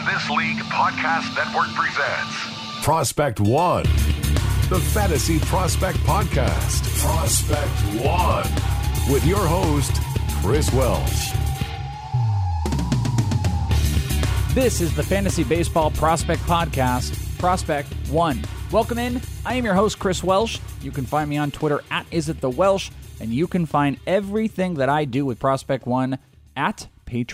This League Podcast Network presents Prospect One, the Fantasy Prospect Podcast. Prospect One, with your host, Chris Welsh. This is the Fantasy Baseball Prospect Podcast, Prospect One. Welcome in. I am your host, Chris Welsh. You can find me on Twitter at IsItTheWelsh, and you can find everything that I do with Prospect One at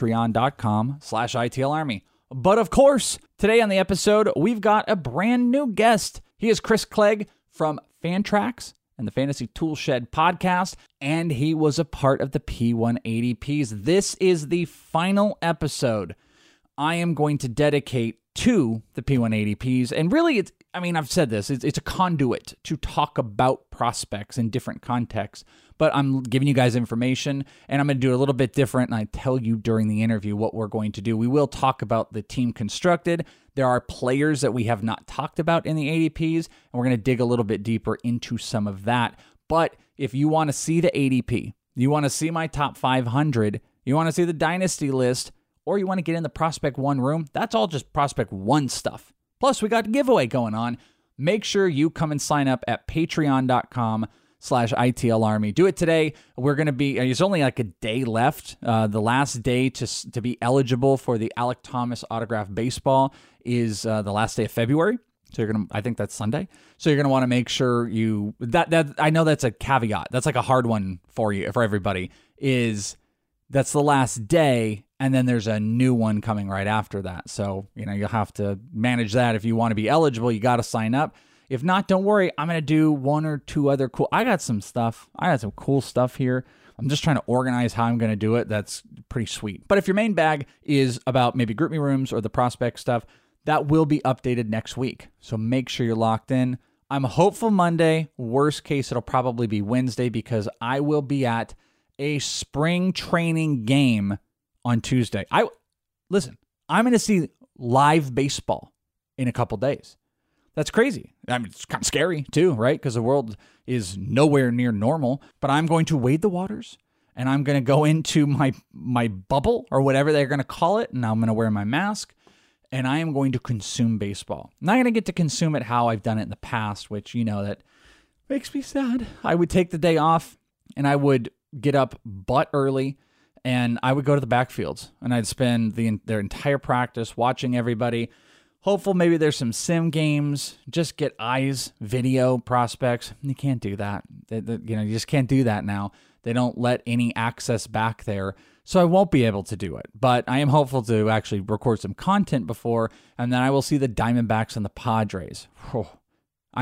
patreon.com/ITLArmy. But of course, today on the episode, we've got a brand new guest. He is Chris Clegg from Fantrax and the Fantasy Toolshed podcast, and he was a part of the P180Ps. This is the final episode I am going to dedicate to the P180Ps. And really, I've said this, it's a conduit to talk about prospects in different contexts. But I'm giving you guys information, and I'm going to do it a little bit different, and I tell you during the interview what we're going to do. We will talk about the team constructed. There are players that we have not talked about in the ADPs, and we're going to dig a little bit deeper into some of that. But if you want to see the ADP, you want to see my top 500, you want to see the dynasty list, or you want to get in the Prospect One room, that's all just Prospect One stuff. Plus, we got a giveaway going on. Make sure you come and sign up at patreon.com/ITLArmy. Do it today. We're going to be, there's only like a day left. The last day to be eligible for the Alec Thomas autograph baseball is the last day of February. So I think that's Sunday. So you're going to want to make sure that I know that's a caveat. That's like a hard one for everybody, is that's the last day. And then there's a new one coming right after that. So, you'll have to manage that. If you want to be eligible, you got to sign up. If not, don't worry. I'm going to do one or two other I got some stuff. I got some cool stuff here. I'm just trying to organize how I'm going to do it. That's pretty sweet. But if your main bag is about maybe Group Me Rooms or the prospect stuff, that will be updated next week. So make sure you're locked in. I'm hopeful Monday. Worst case, it'll probably be Wednesday because I will be at a spring training game on Tuesday. I'm going to see live baseball in a couple days. That's crazy. It's kind of scary too, right? Because the world is nowhere near normal. But I'm going to wade the waters, and I'm going to go into my bubble or whatever they're going to call it, and I'm going to wear my mask, and I am going to consume baseball. I'm not going to get to consume it how I've done it in the past, which that makes me sad. I would take the day off, and I would get up butt early, and I would go to the backfields, and I'd spend their entire practice watching everybody. Hopeful maybe there's some sim games, just get eyes, video prospects. You can't do that. You just can't do that now. They don't let any access back there, so I won't be able to do it. But I am hopeful to actually record some content before, and then I will see the Diamondbacks and the Padres. I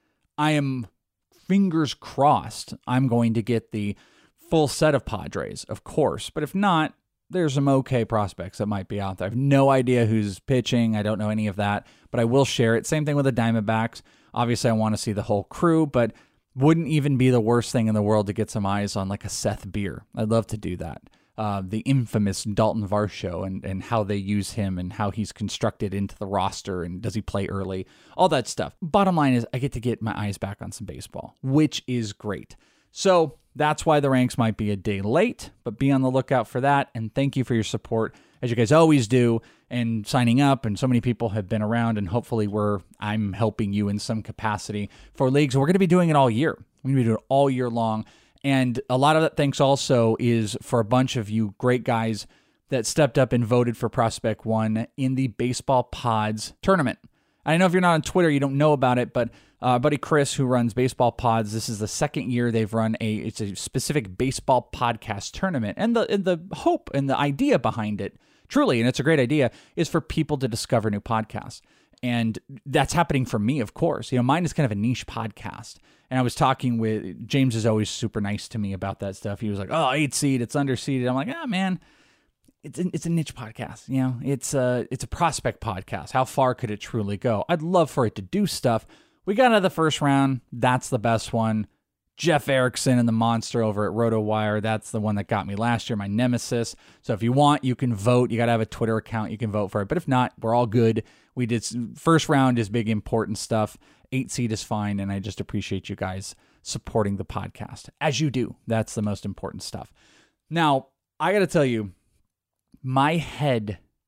am fingers crossed I'm going to get the full set of Padres, of course. But if not, there's some okay prospects that might be out there. I have no idea who's pitching. I don't know any of that, but I will share it. Same thing with the Diamondbacks. Obviously, I want to see the whole crew, but wouldn't even be the worst thing in the world to get some eyes on like a Seth Beer. I'd love to do that. The infamous Dalton Varsho and how they use him and how he's constructed into the roster and does he play early, all that stuff. Bottom line is I get to get my eyes back on some baseball, which is great. So that's why the ranks might be a day late, but be on the lookout for that. And thank you for your support, as you guys always do, and signing up. And so many people have been around, and hopefully I'm helping you in some capacity for leagues. We're going to be doing it all year. We're going to be doing it all year long. And a lot of that thanks also is for a bunch of you great guys that stepped up and voted for Prospect One in the Baseball Pods tournament. I know if you're not on Twitter, you don't know about it, but buddy Chris, who runs Baseball Pods, this is the second year they've run it's a specific baseball podcast tournament. And the hope and the idea behind it, truly, and it's a great idea, is for people to discover new podcasts. And that's happening for me, of course. Mine is kind of a niche podcast. And I was talking with, James is always super nice to me about that stuff. He was like, 8 seed, it's underseeded. I'm like, man, it's a niche podcast. It's a prospect podcast. How far could it truly go? I'd love for it to do stuff. We got out of the first round. That's the best one. Jeff Erickson and the monster over at RotoWire. That's the one that got me last year, my nemesis. So if you want, you can vote. You got to have a Twitter account. You can vote for it. But if not, we're all good. We did first round is big, important stuff. 8 seed is fine. And I just appreciate you guys supporting the podcast as you do. That's the most important stuff. Now, I got to tell you, my head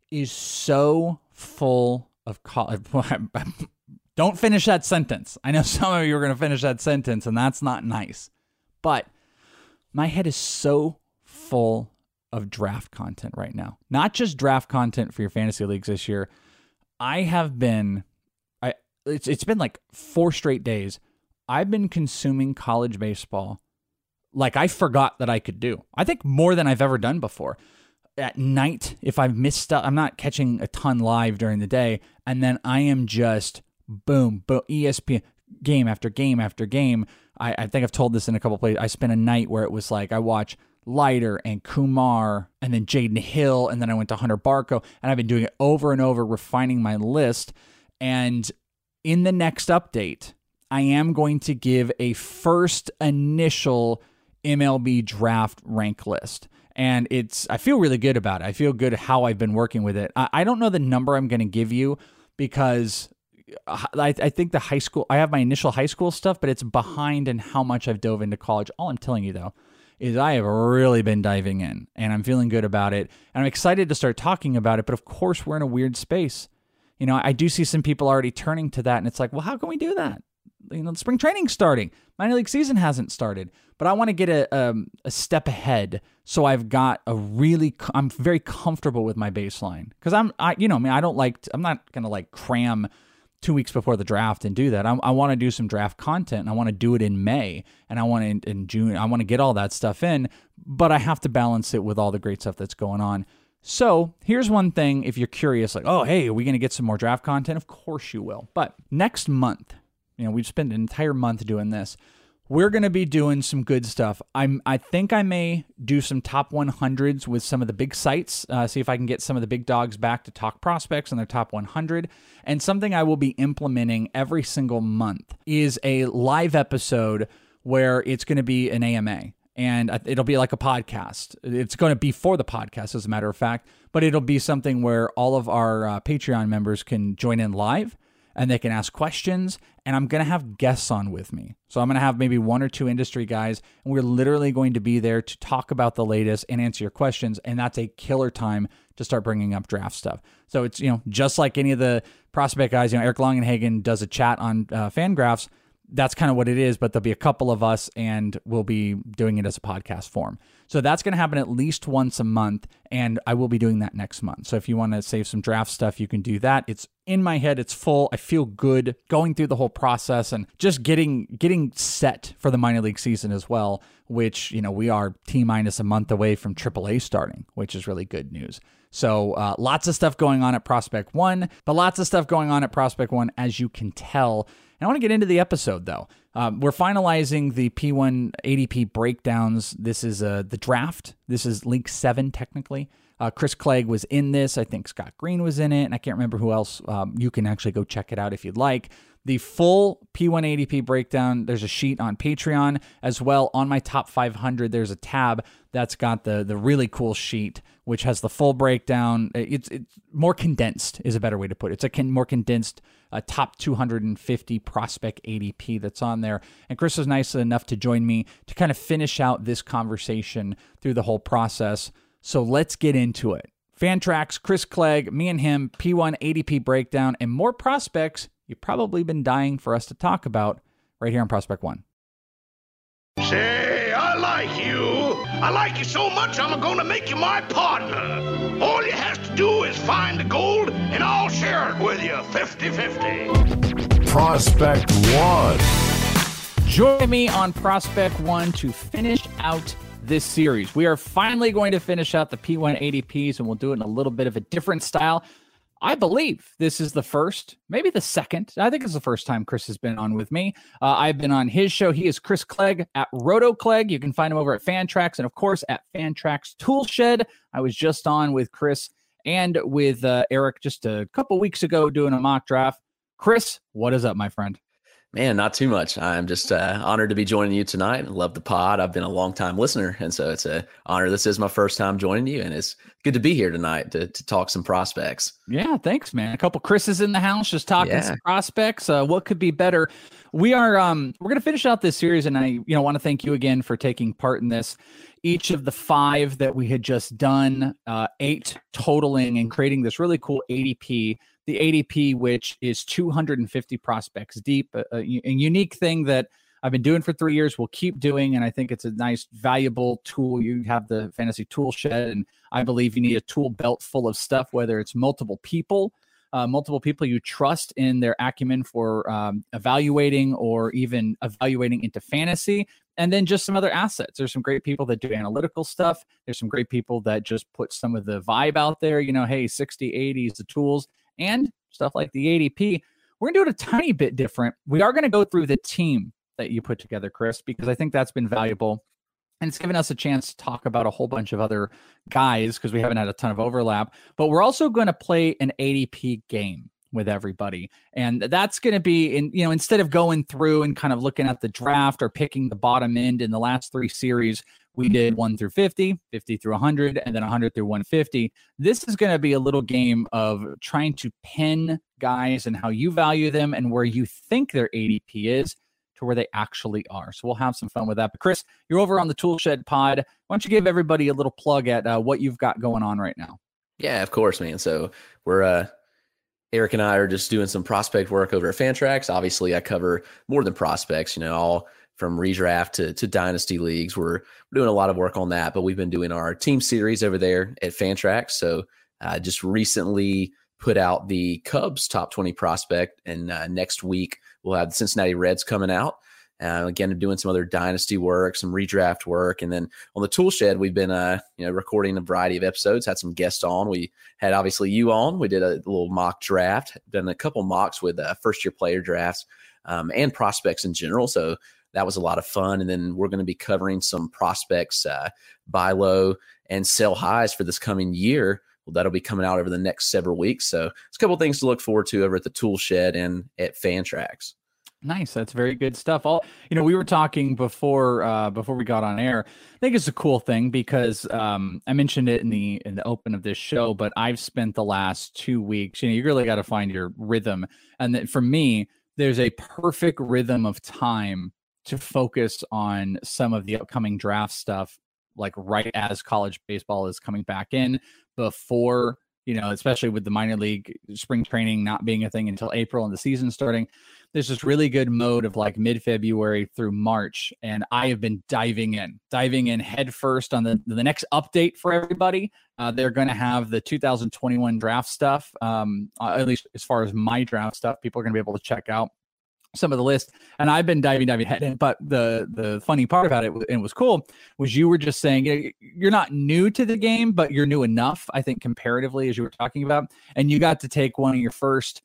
is so full of don't finish that sentence. I know some of you are going to finish that sentence, and that's not nice. But my head is so full of draft content right now. Not just draft content for your fantasy leagues this year. It's been like 4 straight days. I've been consuming college baseball like I forgot that I could do. I think more than I've ever done before. At night, if I've missed stuff, I'm not catching a ton live during the day, and then I am just boom, ESPN, game after game after game. I think I've told this in a couple places. I spent a night where it was like I watched Leiter and Kumar and then Jaden Hill, and then I went to Hunter Barco, and I've been doing it over and over, refining my list. And in the next update, I am going to give a first initial MLB draft rank list. And I feel really good about it. I feel good how I've been working with it. I don't know the number I'm going to give you because I think I have my initial high school stuff, but it's behind in how much I've dove into college. All I'm telling you, though, is I have really been diving in, and I'm feeling good about it. And I'm excited to start talking about it, but of course, we're in a weird space. You know, I do see some people already turning to that, and it's like, well, how can we do that? You know, spring training's starting. Minor league season hasn't started, but I want to get a step ahead. So I'm very comfortable with my baseline because I'm not going to like cram 2 weeks before the draft and do that. I want to do some draft content, and I want to do it in May, and I want to in June. I want to get all that stuff in, but I have to balance it with all the great stuff that's going on. So here's one thing. If you're curious, like, oh, hey, are we going to get some more draft content? Of course you will. But next month, we've spent an entire month doing this. We're going to be doing some good stuff. I think I may do some top 100s with some of the big sites, see if I can get some of the big dogs back to talk prospects on their top 100. And something I will be implementing every single month is a live episode where it's going to be an AMA. And it'll be like a podcast. It's going to be for the podcast, as a matter of fact, but it'll be something where all of our Patreon members can join in live and they can ask questions. And I'm going to have guests on with me. So I'm going to have maybe 1 or 2 industry guys, and we're literally going to be there to talk about the latest and answer your questions. And that's a killer time to start bringing up draft stuff. So it's, just like any of the prospect guys, Eric Longenhagen does a chat on Fangraphs. That's kind of what it is, but there'll be a couple of us, and we'll be doing it as a podcast form. So that's going to happen at least once a month, and I will be doing that next month. So if you want to save some draft stuff, you can do that. It's in my head. It's full. I feel good going through the whole process and just getting set for the minor league season as well, which, we are T-minus a month away from AAA starting, which is really good news. So lots of stuff going on at Prospect One, but lots of stuff going on at Prospect One, as you can tell. And I want to get into the episode, though. We're finalizing the P1 ADP breakdowns. This is the draft. This is League 7, technically. Chris Clegg was in this. I think Scott Green was in it, and I can't remember who else. You can actually go check it out if you'd like. The full P1 ADP breakdown, there's a sheet on Patreon as well. On my top 500, there's a tab that's got the really cool sheet, which has the full breakdown. It's more condensed is a better way to put it. It's a more condensed top 250 prospect ADP that's on there. And Chris was nice enough to join me to kind of finish out this conversation through the whole process. So let's get into it. Fantrax, Chris Clegg, me and him, P1 ADP breakdown, and more prospects you've probably been dying for us to talk about right here on Prospect One. Say, I like you. I like you so much, I'm going to make you my partner. All you have to do is find the gold, and I'll share it with you 50-50. Prospect One. Join me on Prospect One to finish out this series. We are finally going to finish out the P1 ADPs, and we'll do it in a little bit of a different style. I believe this is the first, maybe the second. I think it's the first time Chris has been on with me. I've been on his show. He is Chris Clegg at Roto Clegg. You can find him over at Fantrax and, of course, at Fantrax Toolshed. I was just on with Chris and with Eric just a couple weeks ago doing a mock draft. Chris, what is up, my friend? Man, not too much. I'm just honored to be joining you tonight. I love the pod. I've been a long-time listener, and so it's an honor. This is my first time joining you, and it's good to be here tonight to talk some prospects. Yeah, thanks, man. A couple Chris's in the house, just talking some prospects. What could be better? We are we're going to finish out this series, and I want to thank you again for taking part in this. Each of the 5 that we had just done, 8 totaling and creating this really cool ADP. The ADP, which is 250 prospects deep, a unique thing that I've been doing for 3 years. We'll keep doing, and I think it's a nice, valuable tool. You have the Fantasy Tool Shed, and I believe you need a tool belt full of stuff, whether it's multiple people you trust in their acumen for evaluating or even evaluating into fantasy, and then just some other assets. There's some great people that do analytical stuff. There's some great people that just put some of the vibe out there, hey, 60, 80 is the tools, and stuff like the ADP. We're going to do it a tiny bit different. We are going to go through the team that you put together, Chris, because I think that's been valuable. And it's given us a chance to talk about a whole bunch of other guys because we haven't had a ton of overlap. But we're also going to play an ADP game with everybody. And that's going to be, instead of going through and kind of looking at the draft or picking the bottom end in the last 3 series, we did 1 through 50, 50 through 100, and then 100 through 150. This is going to be a little game of trying to pin guys and how you value them and where you think their ADP is to where they actually are. So we'll have some fun with that. But Chris, you're over on the Toolshed Pod. Why don't you give everybody a little plug at what you've got going on right now? Yeah, of course, man. So we're Eric and I are just doing some prospect work over at Fantrax. Obviously, I cover more than prospects, all from redraft to dynasty leagues. We're doing a lot of work on that, but we've been doing our team series over there at Fantrax. So just recently put out the Cubs top 20 prospect, and next week we'll have the Cincinnati Reds coming out. Again, doing some other dynasty work, some redraft work. And then on the Toolshed, we've been recording a variety of episodes, had some guests on. We had obviously you on. We did a little mock draft, done a couple mocks with first-year player drafts and prospects in general. So that was a lot of fun. And then we're going to be covering some prospects, buy low and sell highs for this coming year. Well, that'll be coming out over the next several weeks. So it's a couple of things to look forward to over at the Toolshed and at Fantrax. Nice. That's very good stuff. We were talking before we got on air. I think it's a cool thing because I mentioned it in the open of this show, but I've spent the last 2 weeks, you really got to find your rhythm. And that for me, there's a perfect rhythm of time to focus on some of the upcoming draft stuff, like right as college baseball is coming back in, before, especially with the minor league spring training not being a thing until April and the season starting. There's this really good mode of like mid-February through March. And I have been diving in head first on the next update for everybody. They're going to have the 2021 draft stuff, at least as far as my draft stuff. People are going to be able to check out some of the list, and I've been diving head in. But the funny part about it, and it was cool, was you were just saying you're not new to the game, but you're new enough, I think, comparatively, as you were talking about, and you got to take one of your first,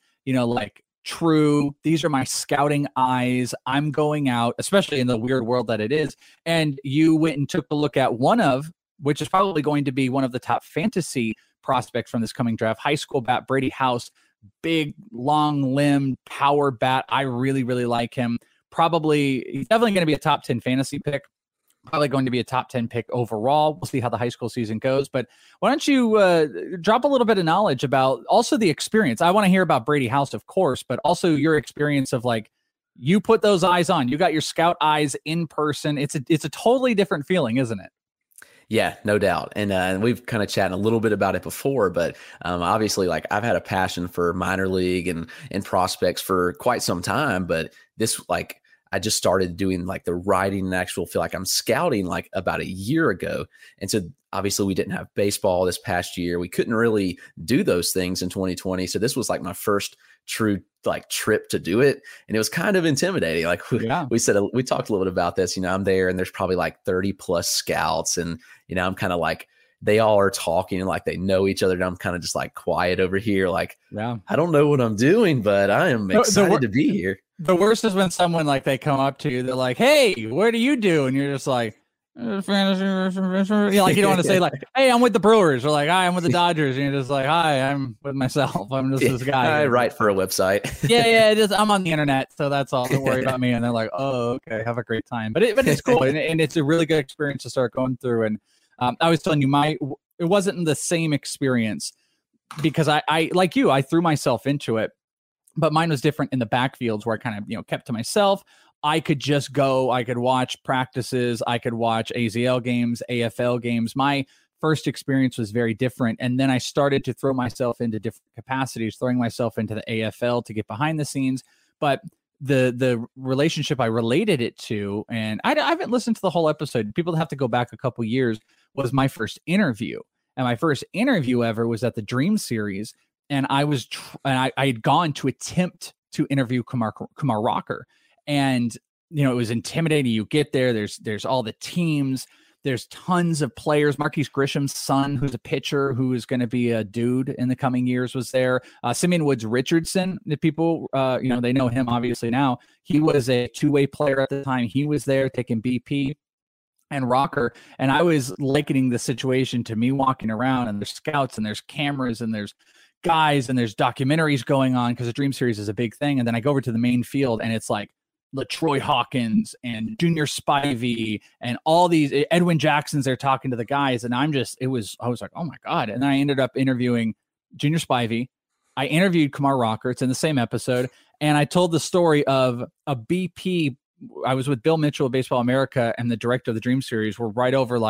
true, these are my scouting eyes, I'm going out, especially in the weird world that it is, and you went and took a look at which is probably going to be one of the top fantasy prospects from this coming draft, high school bat Brady House. Big, long-limbed power bat. I really, really like him. He's definitely going to be a top 10 fantasy pick. Probably going to be a top 10 pick overall. We'll see how the high school season goes. But why don't you drop a little bit of knowledge about also the experience? I want to hear about Brady House, of course, but also your experience of you put those eyes on. You got your scout eyes in person. It's a totally different feeling, isn't it? Yeah, no doubt. And we've kind of chatted a little bit about it before, but obviously I've had a passion for minor league and prospects for quite some time, but this I just started doing the writing and actual feel like I'm scouting about a year ago. And so obviously we didn't have baseball this past year. We couldn't really do those things in 2020. So this was my first true trip to do it. And it was kind of intimidating. We talked a little bit about this, I'm there and there's probably 30 plus scouts. And, I'm kind of they all are talking and they know each other. And I'm kind of just quiet over here. I don't know what I'm doing, but I am excited to be here. The worst is when someone they come up to you, they're like, "Hey, what do you do?" And you're just like, "Fantasy." You don't want to say "Hey, I'm with the Brewers," or "Hi, I'm with the Dodgers," and you're just like, "Hi, I'm with myself. I'm just this guy." I write for a website. Yeah, it is. I'm on the internet, so that's all. Don't worry about me. And they're like, "Oh, okay, have a great time." But it's cool, and it's a really good experience to start going through. And I was telling you, it wasn't the same experience because I like you, I threw myself into it, but mine was different in the backfields where I kind of, kept to myself. I could just go, I could watch practices, I could watch AZL games, AFL games. My first experience was very different. And then I started to throw myself into different capacities, throwing myself into the AFL to get behind the scenes. But the relationship I related it to, and I haven't listened to the whole episode. People have to go back a couple years, was my first interview. And my first interview ever was at the Dream Series. And I had gone to attempt to interview Kumar Rocker. And, it was intimidating. You get there, there's all the teams. There's tons of players. Marquise Grisham's son, who's a pitcher, who is going to be a dude in the coming years, was there. Simeon Woods Richardson, the people, they know him obviously now. He was a two-way player at the time. He was there taking BP and Rocker. And I was likening the situation to me walking around, and there's scouts and there's cameras and there's guys and there's documentaries going on because the Dream Series is a big thing. And then I go over to the main field and it's like LaTroy Hawkins and Junior Spivey and all these Edwin Jacksons there talking to the guys. And I was like, oh my God. And then I ended up interviewing Junior Spivey. I interviewed Kumar Rocker. It's in the same episode. And I told the story of a BP. I was with Bill Mitchell of Baseball America, and the director of the Dream Series. We're right over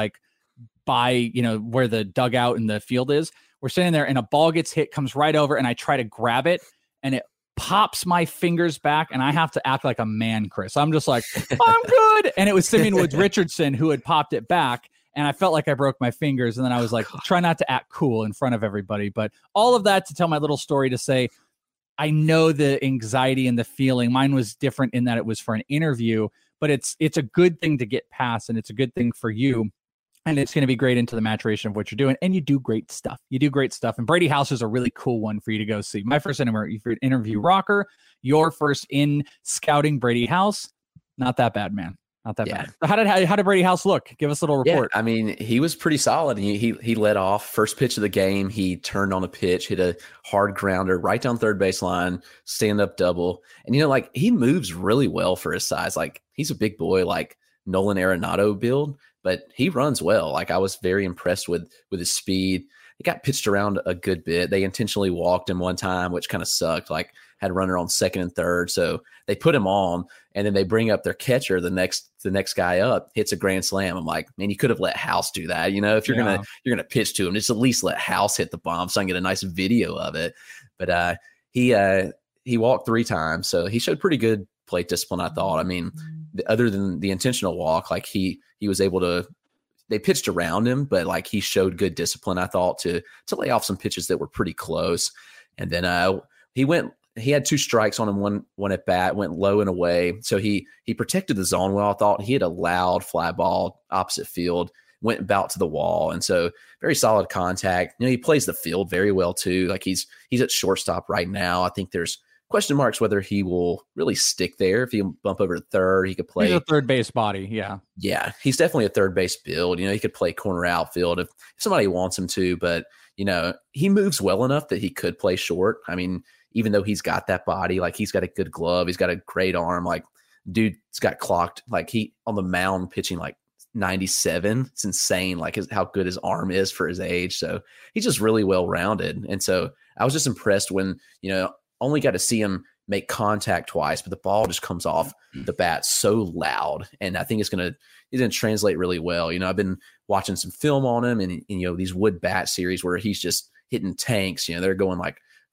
by, where the dugout and the field is. We're sitting there and a ball gets hit, comes right over, and I try to grab it and it pops my fingers back, and I have to act like a man, Chris. I'm just like, I'm good. And it was Simeon Woods Richardson who had popped it back, and I felt like I broke my fingers. And then I was like, try not to act cool in front of everybody. But all of that to tell my little story to say, I know the anxiety and the feeling. Mine was different in that it was for an interview, but it's a good thing to get past, and it's a good thing for you. And it's going to be great into the maturation of what you're doing. And you do great stuff. And Brady House is a really cool one for you to go see. My first interview Rocker, your first in scouting Brady House. Not that bad, man. Not that bad. How did Brady House look? Give us a little report. Yeah, I mean, he was pretty solid. He led off first pitch of the game. He turned on a pitch, hit a hard grounder right down third baseline, stand up double. And, he moves really well for his size. He's a big boy, like Nolan Arenado build, but he runs well. I was very impressed with his speed. He got pitched around a good bit. They intentionally walked him one time, which kind of sucked. Had a runner on second and third, so they put him on, and then they bring up their catcher. The next guy up hits a grand slam. I'm like, man, you could have let House do that. If you're gonna pitch to him, just at least let House hit the bomb so I can get a nice video of it. But he walked 3 times, so he showed pretty good plate discipline, I thought. I mean, other than the intentional walk, he was able to. They pitched around him, but he showed good discipline, I thought, to lay off some pitches that were pretty close. And then he had 2 strikes on him, one at bat, went low and away. So he protected the zone well. I thought he had a loud fly ball opposite field, went about to the wall. And so very solid contact. He plays the field very well too. He's at shortstop right now. I think there's question marks whether he will really stick there. If he can bump over to third, he could play. He's a third base body. Yeah, he's definitely a third base build. He could play corner outfield if somebody wants him to, but he moves well enough that he could play short. I mean, even though he's got that body, he's got a good glove, he's got a great arm. Dude's got clocked. He on the mound pitching 97. It's insane. How good his arm is for his age. So he's just really well rounded. And so I was just impressed when only got to see him make contact twice, but the ball just comes off the bat so loud. And I think it's going to translate really well. I've been watching some film on him and these wood bat series where he's just hitting tanks. They're going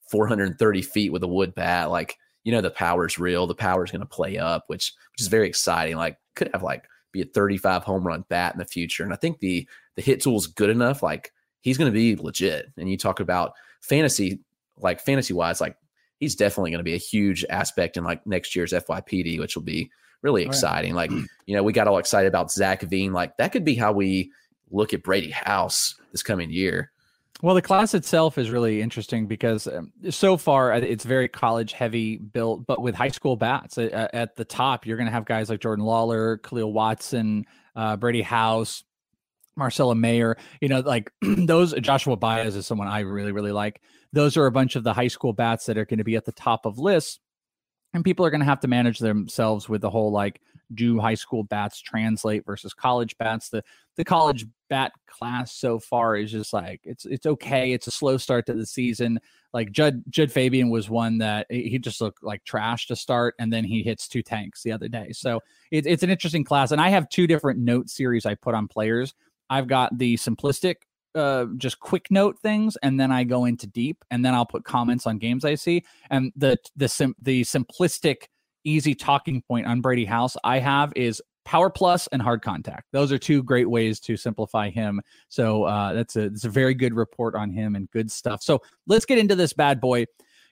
430 feet with a wood bat. The power's real. The power's going to play up, which is very exciting. Could have be a 35 home run bat in the future. And I think the hit tool is good enough. He's going to be legit. And you talk about fantasy wise, he's definitely going to be a huge aspect in next year's FYPD, which will be really exciting. We got all excited about Zach Veen. That could be how we look at Brady House this coming year. Well, the class itself is really interesting because so far it's very college heavy built, but with high school bats at the top, you're going to have guys like Jordan Lawler, Khalil Watson, Brady House, Marcella Mayer, those. Joshua Baez is someone I really, really like. Those are a bunch of the high school bats that are going to be at the top of lists, and people are going to have to manage themselves with the whole do high school bats translate versus college bats? The college bat class so far is just like, it's okay. It's a slow start to the season. Like Judd Fabian was one that he just looked like trash to start, and then he hits 2 tanks the other day. So it's an interesting class. And I have 2 different note series I put on players. I've got the simplistic, just quick note things, and then I go into deep, and then I'll put comments on games I see. And the simplistic, easy talking point on Brady House I have is power plus and hard contact. Those are 2 great ways to simplify him. So that's a very good report on him and good stuff. So let's get into this bad boy.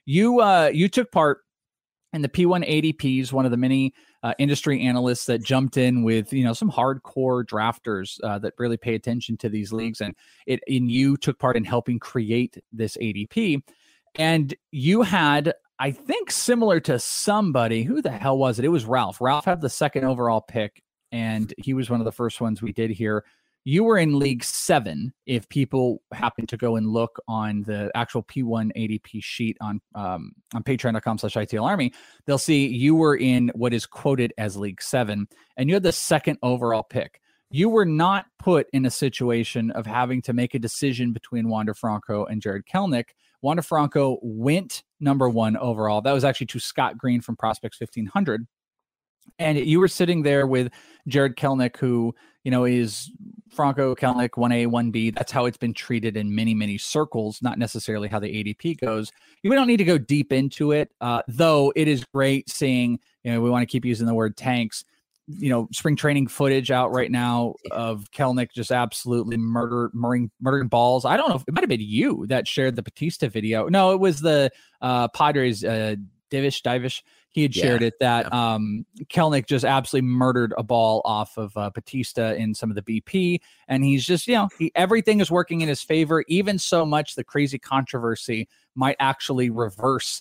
You took part in the P1 ADPs, one of the many industry analysts that jumped in with, some hardcore drafters that really pay attention to these leagues. And you took part in helping create this ADP. And you had, I think, similar to somebody, who the hell was it? It was Ralph. Ralph had the 2nd overall pick, and he was one of the first ones we did here. You were in League 7. If people happen to go and look on the actual P1 ADP sheet on patreon.com/ITLArmy, they'll see you were in what is quoted as League 7, and you had the 2nd overall pick. You were not put in a situation of having to make a decision between Wander Franco and Jared Kelenic. Wander Franco went number 1 overall. That was actually to Scott Green from Prospects 1500. And you were sitting there with Jared Kelenic, who, is Franco Kelenic 1A, 1B. That's how it's been treated in many, many circles, not necessarily how the ADP goes. We don't need to go deep into it, though it is great seeing, we want to keep using the word tanks, spring training footage out right now of Kelenic just absolutely murdering balls. I don't know if it might have been you that shared the Batista video. No, it was the Padres, Divish. He had shared it that Kelenic just absolutely murdered a ball off of Batista in some of the BP. And he's just, everything is working in his favor, even so much the crazy controversy might actually reverse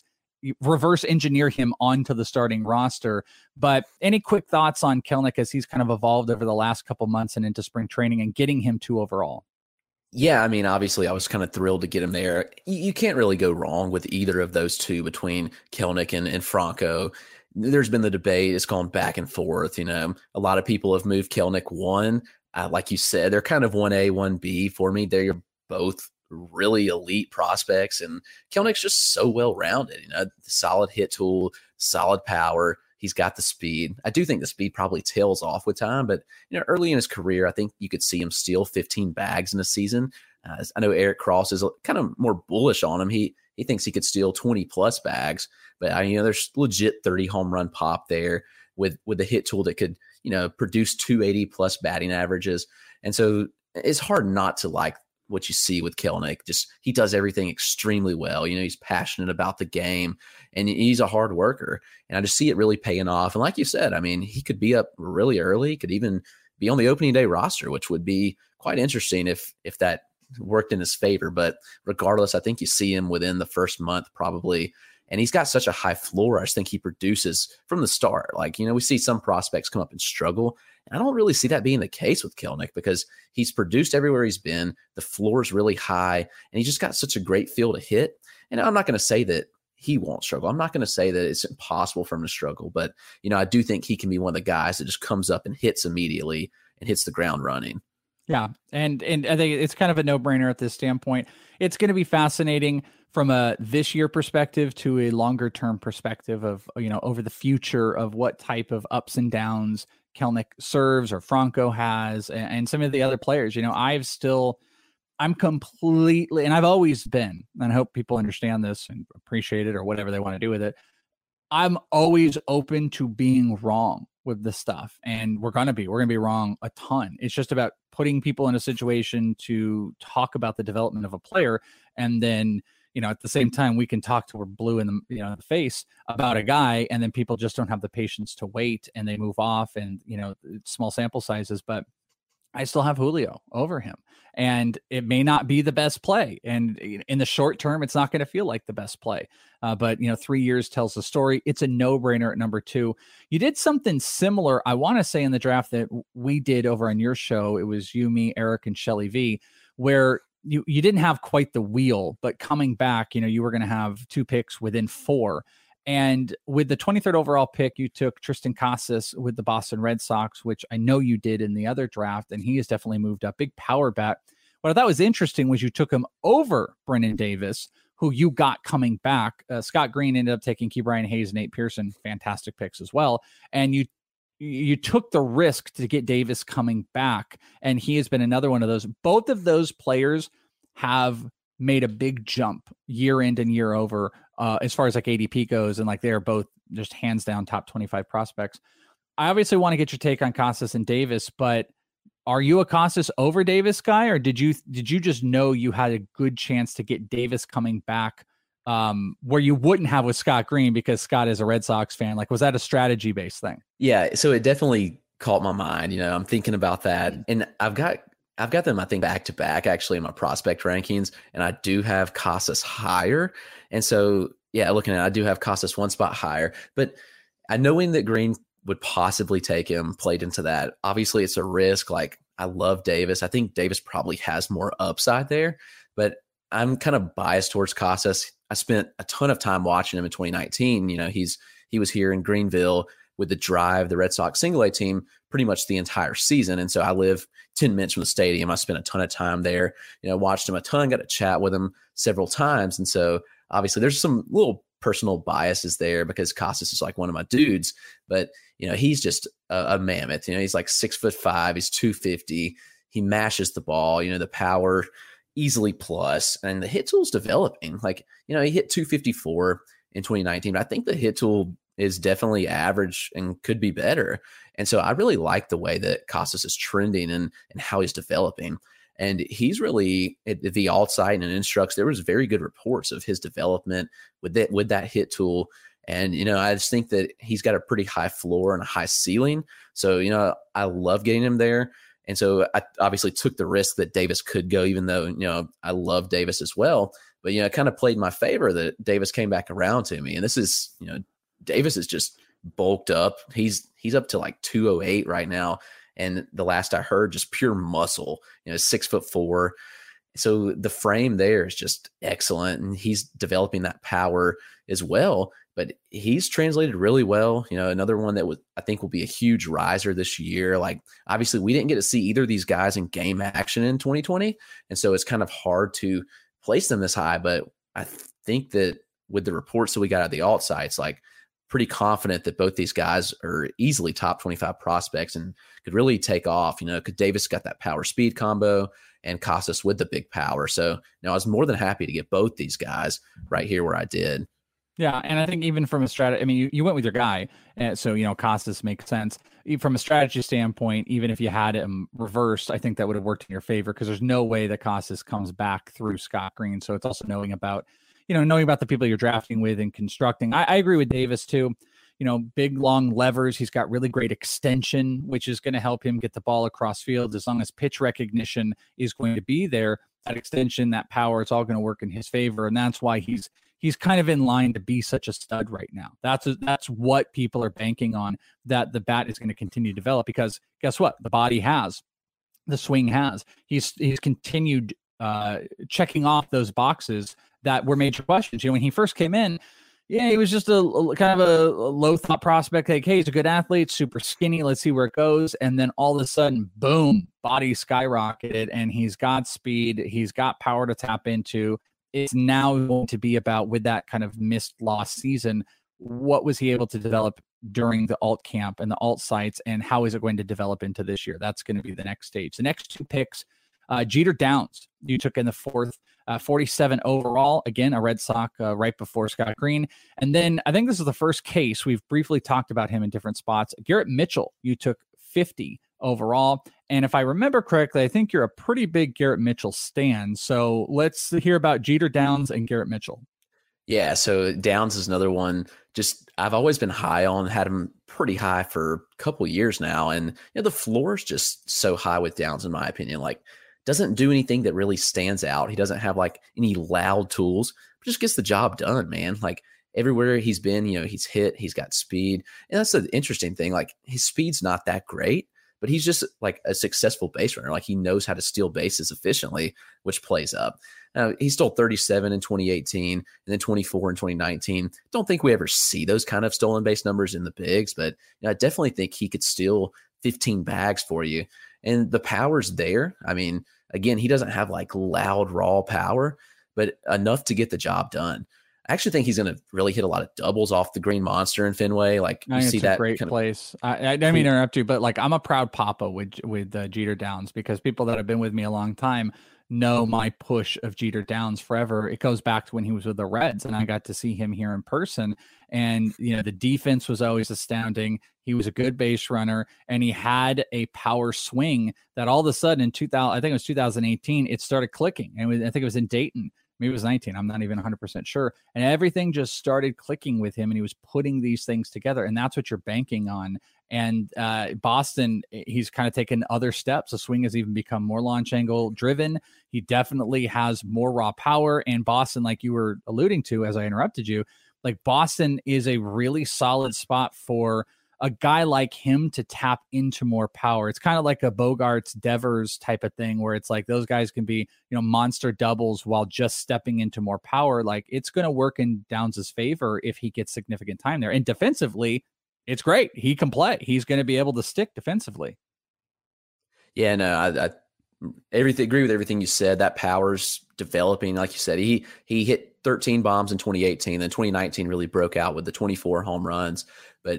engineer him onto the starting roster. But any quick thoughts on Kelenic as he's kind of evolved over the last couple months and into spring training and getting him 2 overall? Yeah, I mean, obviously, I was kind of thrilled to get him there. You can't really go wrong with either of those 2 between Kelenic and Franco. There's been the debate. It's gone back and forth. A lot of people have moved Kelenic 1. Like you said, they're kind of 1A, 1B for me. They're both really elite prospects, and Kelenic's just so well-rounded. Solid hit tool, solid power. He's got the speed. I do think the speed probably tails off with time, but early in his career, I think you could see him steal 15 bags in a season. I know Eric Cross is kind of more bullish on him. He thinks he could steal 20 plus bags, but there's legit 30 home run pop there with the hit tool that could produce 280 plus batting averages. And so it's hard not to like what you see with Kelenic. Just he does everything extremely well. He's passionate about the game, and he's a hard worker. And I just see it really paying off. And like you said, I mean, he could be up really early, could even be on the opening day roster, which would be quite interesting if that worked in his favor. But regardless, I think you see him within the first month probably. And he's got such a high floor. I just think he produces from the start. Like, we see some prospects come up and struggle. And I don't really see that being the case with Kelenic because he's produced everywhere he's been. The floor is really high, and he just got such a great feel to hit. And I'm not going to say that he won't struggle. I'm not going to say that it's impossible for him to struggle. But, I do think he can be one of the guys that just comes up and hits immediately and hits the ground running. Yeah. And I think it's kind of a no-brainer at this standpoint. It's going to be fascinating from a this year perspective to a longer term perspective of, over the future of what type of ups and downs Kelenic serves or Franco has and some of the other players. I'm completely, and I've always been, and I hope people understand this and appreciate it or whatever they want to do with it. I'm always open to being wrong with this stuff. And we're going to be wrong a ton. It's just about putting people in a situation to talk about the development of a player. And then, at the same time, we can talk till we're blue in the face about a guy, and then people just don't have the patience to wait and they move off and, small sample sizes, but I still have Julio over him, and it may not be the best play. And in the short term, it's not going to feel like the best play. But 3 years tells the story. It's a no-brainer at number 2. You did something similar, I want to say, in the draft that we did over on your show. It was you, me, Eric, and Shelly V, where you didn't have quite the wheel, but coming back, you were going to have 2 picks within 4. And with the 23rd overall pick, you took Triston Casas with the Boston Red Sox, which I know you did in the other draft, and he has definitely moved up. Big power bat. What I thought was interesting was you took him over Brennan Davis, who you got coming back. Scott Green ended up taking Ke'Bryan Hayes and Nate Pearson, fantastic picks as well. And you took the risk to get Davis coming back, and he has been another one of those. Both of those players have made a big jump year in and year over as far as like ADP goes, and like they're both just hands down top 25 prospects. I obviously want to get your take on Casas and Davis, but are you a Casas over Davis guy, or did you just know you had a good chance to get Davis coming back where you wouldn't have with Scott Green because Scott is a Red Sox fan? Like, was that a strategy based thing? Yeah, so it definitely caught my mind. I'm thinking about that, and I've got them, I think, back to back actually in my prospect rankings, and I do have Casas higher. And so, yeah, looking at it, I do have Casas one spot higher, but knowing that Green would possibly take him played into that. Obviously, it's a risk. Like, I love Davis. I think Davis probably has more upside there, but I'm kind of biased towards Casas. I spent a ton of time watching him in 2019. He was here in Greenville with the Drive, the Red Sox single A team, pretty much the entire season. And so I live 10 minutes from the stadium. I spent a ton of time there, watched him a ton, got to chat with him several times. And so obviously there's some little personal biases there because Casas is like one of my dudes, but he's just a mammoth. He's like 6'5", he's 250. He mashes the ball, the power easily plus, and the hit tool's developing. Like, he hit 254 in 2019, but I think the hit tool is definitely average and could be better. And so I really like the way that Casas is trending and how he's developing. And he's really at the alt site and in Instructs, there was very good reports of his development with that hit tool. And, I just think that he's got a pretty high floor and a high ceiling. So, I love getting him there. And so I obviously took the risk that Davis could go, even though, I love Davis as well. But, it kind of played in my favor that Davis came back around to me. And this is, Davis is just bulked up. He's up to like 208 right now. And the last I heard, just pure muscle, 6'4". So the frame there is just excellent. And he's developing that power as well. But he's translated really well. Another one that I think will be a huge riser this year. Like, obviously, we didn't get to see either of these guys in game action in 2020. And so it's kind of hard to place them this high. But I think that with the reports that we got at the alt sites, like, pretty confident that both these guys are easily top 25 prospects and could really take off. Because Davis got that power speed combo and Casas with the big power. So, I was more than happy to get both these guys right here where I did. Yeah, and I think even from a strategy, I mean, you went with your guy, so Casas makes sense. From a strategy standpoint, even if you had him reversed, I think that would have worked in your favor because there's no way that Casas comes back through Scott Green. So it's also knowing about the people you're drafting with and constructing. I agree with Davis too. Big long levers. He's got really great extension, which is going to help him get the ball across field as long as pitch recognition is going to be there. That extension, that power, it's all going to work in his favor, and that's why he's kind of in line to be such a stud right now. That's what people are banking on, that the bat is going to continue to develop because guess what? The body has, the swing has. He's continued checking off those boxes that were major questions. When he first came in, he was just a kind of a low thought prospect. Like, hey, he's a good athlete, super skinny. Let's see where it goes. And then all of a sudden, boom, body skyrocketed, and he's got speed. He's got power to tap into. It's now going to be about, with that kind of missed lost season, what was he able to develop during the alt camp and the alt sites, and how is it going to develop into this year? That's going to be the next stage. The next two picks, Jeter Downs, you took in the fourth, 47 overall. Again, a Red Sox right before Scott Green. And then I think this is the first case. We've briefly talked about him in different spots. Garrett Mitchell, you took 50 overall. And if I remember correctly, I think you're a pretty big Garrett Mitchell stan. So let's hear about Jeter Downs and Garrett Mitchell. Yeah, so Downs is another one. Just I've always been high on, had him pretty high for a couple years now. And the floor is just so high with Downs, in my opinion. Like, doesn't do anything that really stands out. He doesn't have like any loud tools, but just gets the job done, man. Like, everywhere he's been, he's hit, he's got speed. And that's the interesting thing. Like, his speed's not that great, but he's just like a successful base runner. Like, he knows how to steal bases efficiently, which plays up. He stole 37 in 2018 and then 24 in 2019. Don't think we ever see those kind of stolen base numbers in the bigs, but I definitely think he could steal 15 bags for you. And the power's there. I mean, again, he doesn't have like loud, raw power, but enough to get the job done. I actually think he's going to really hit a lot of doubles off the Green Monster in Fenway. Like you see that great place. I didn't mean to interrupt you, but like I'm a proud papa with Jeter Downs, because people that have been with me a long time know my push of Jeter Downs forever. It goes back to when he was with the Reds and I got to see him here in person. And, the defense was always astounding. He was a good base runner and he had a power swing that all of a sudden in 2018, it started clicking. And I think it was in Dayton. Maybe it was 19. I'm not even 100% sure. And everything just started clicking with him and he was putting these things together. And that's what you're banking on. And Boston, he's kind of taken other steps. The swing has even become more launch angle driven. He definitely has more raw power. And Boston, like you were alluding to as I interrupted you, like Boston is a really solid spot for a guy like him to tap into more power. It's kind of like a Bogarts Devers type of thing where it's like those guys can be, monster doubles while just stepping into more power. Like it's going to work in Downs' favor if he gets significant time there. And defensively, it's great. He can play. He's going to be able to stick defensively. Yeah, no, I agree with everything you said. That power's developing. Like you said, he hit 13 bombs in 2018. Then 2019 really broke out with the 24 home runs. But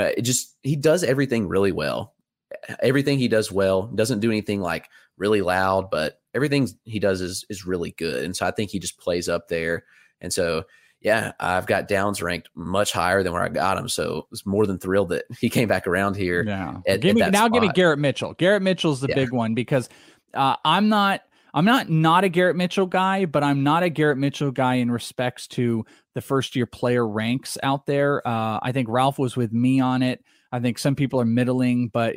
he does everything really well. Everything he does well, doesn't do anything like really loud, but everything he does is really good. And so I think he just plays up there. And so, yeah, I've got Downs ranked much higher than where I got him. So I was more than thrilled that he came back around here. Yeah. Give me Garrett Mitchell. Garrett Mitchell's the big one because I'm not a Garrett Mitchell guy, but I'm not a Garrett Mitchell guy in respects to the first year player ranks out there. I think Ralph was with me on it. I think some people are middling, but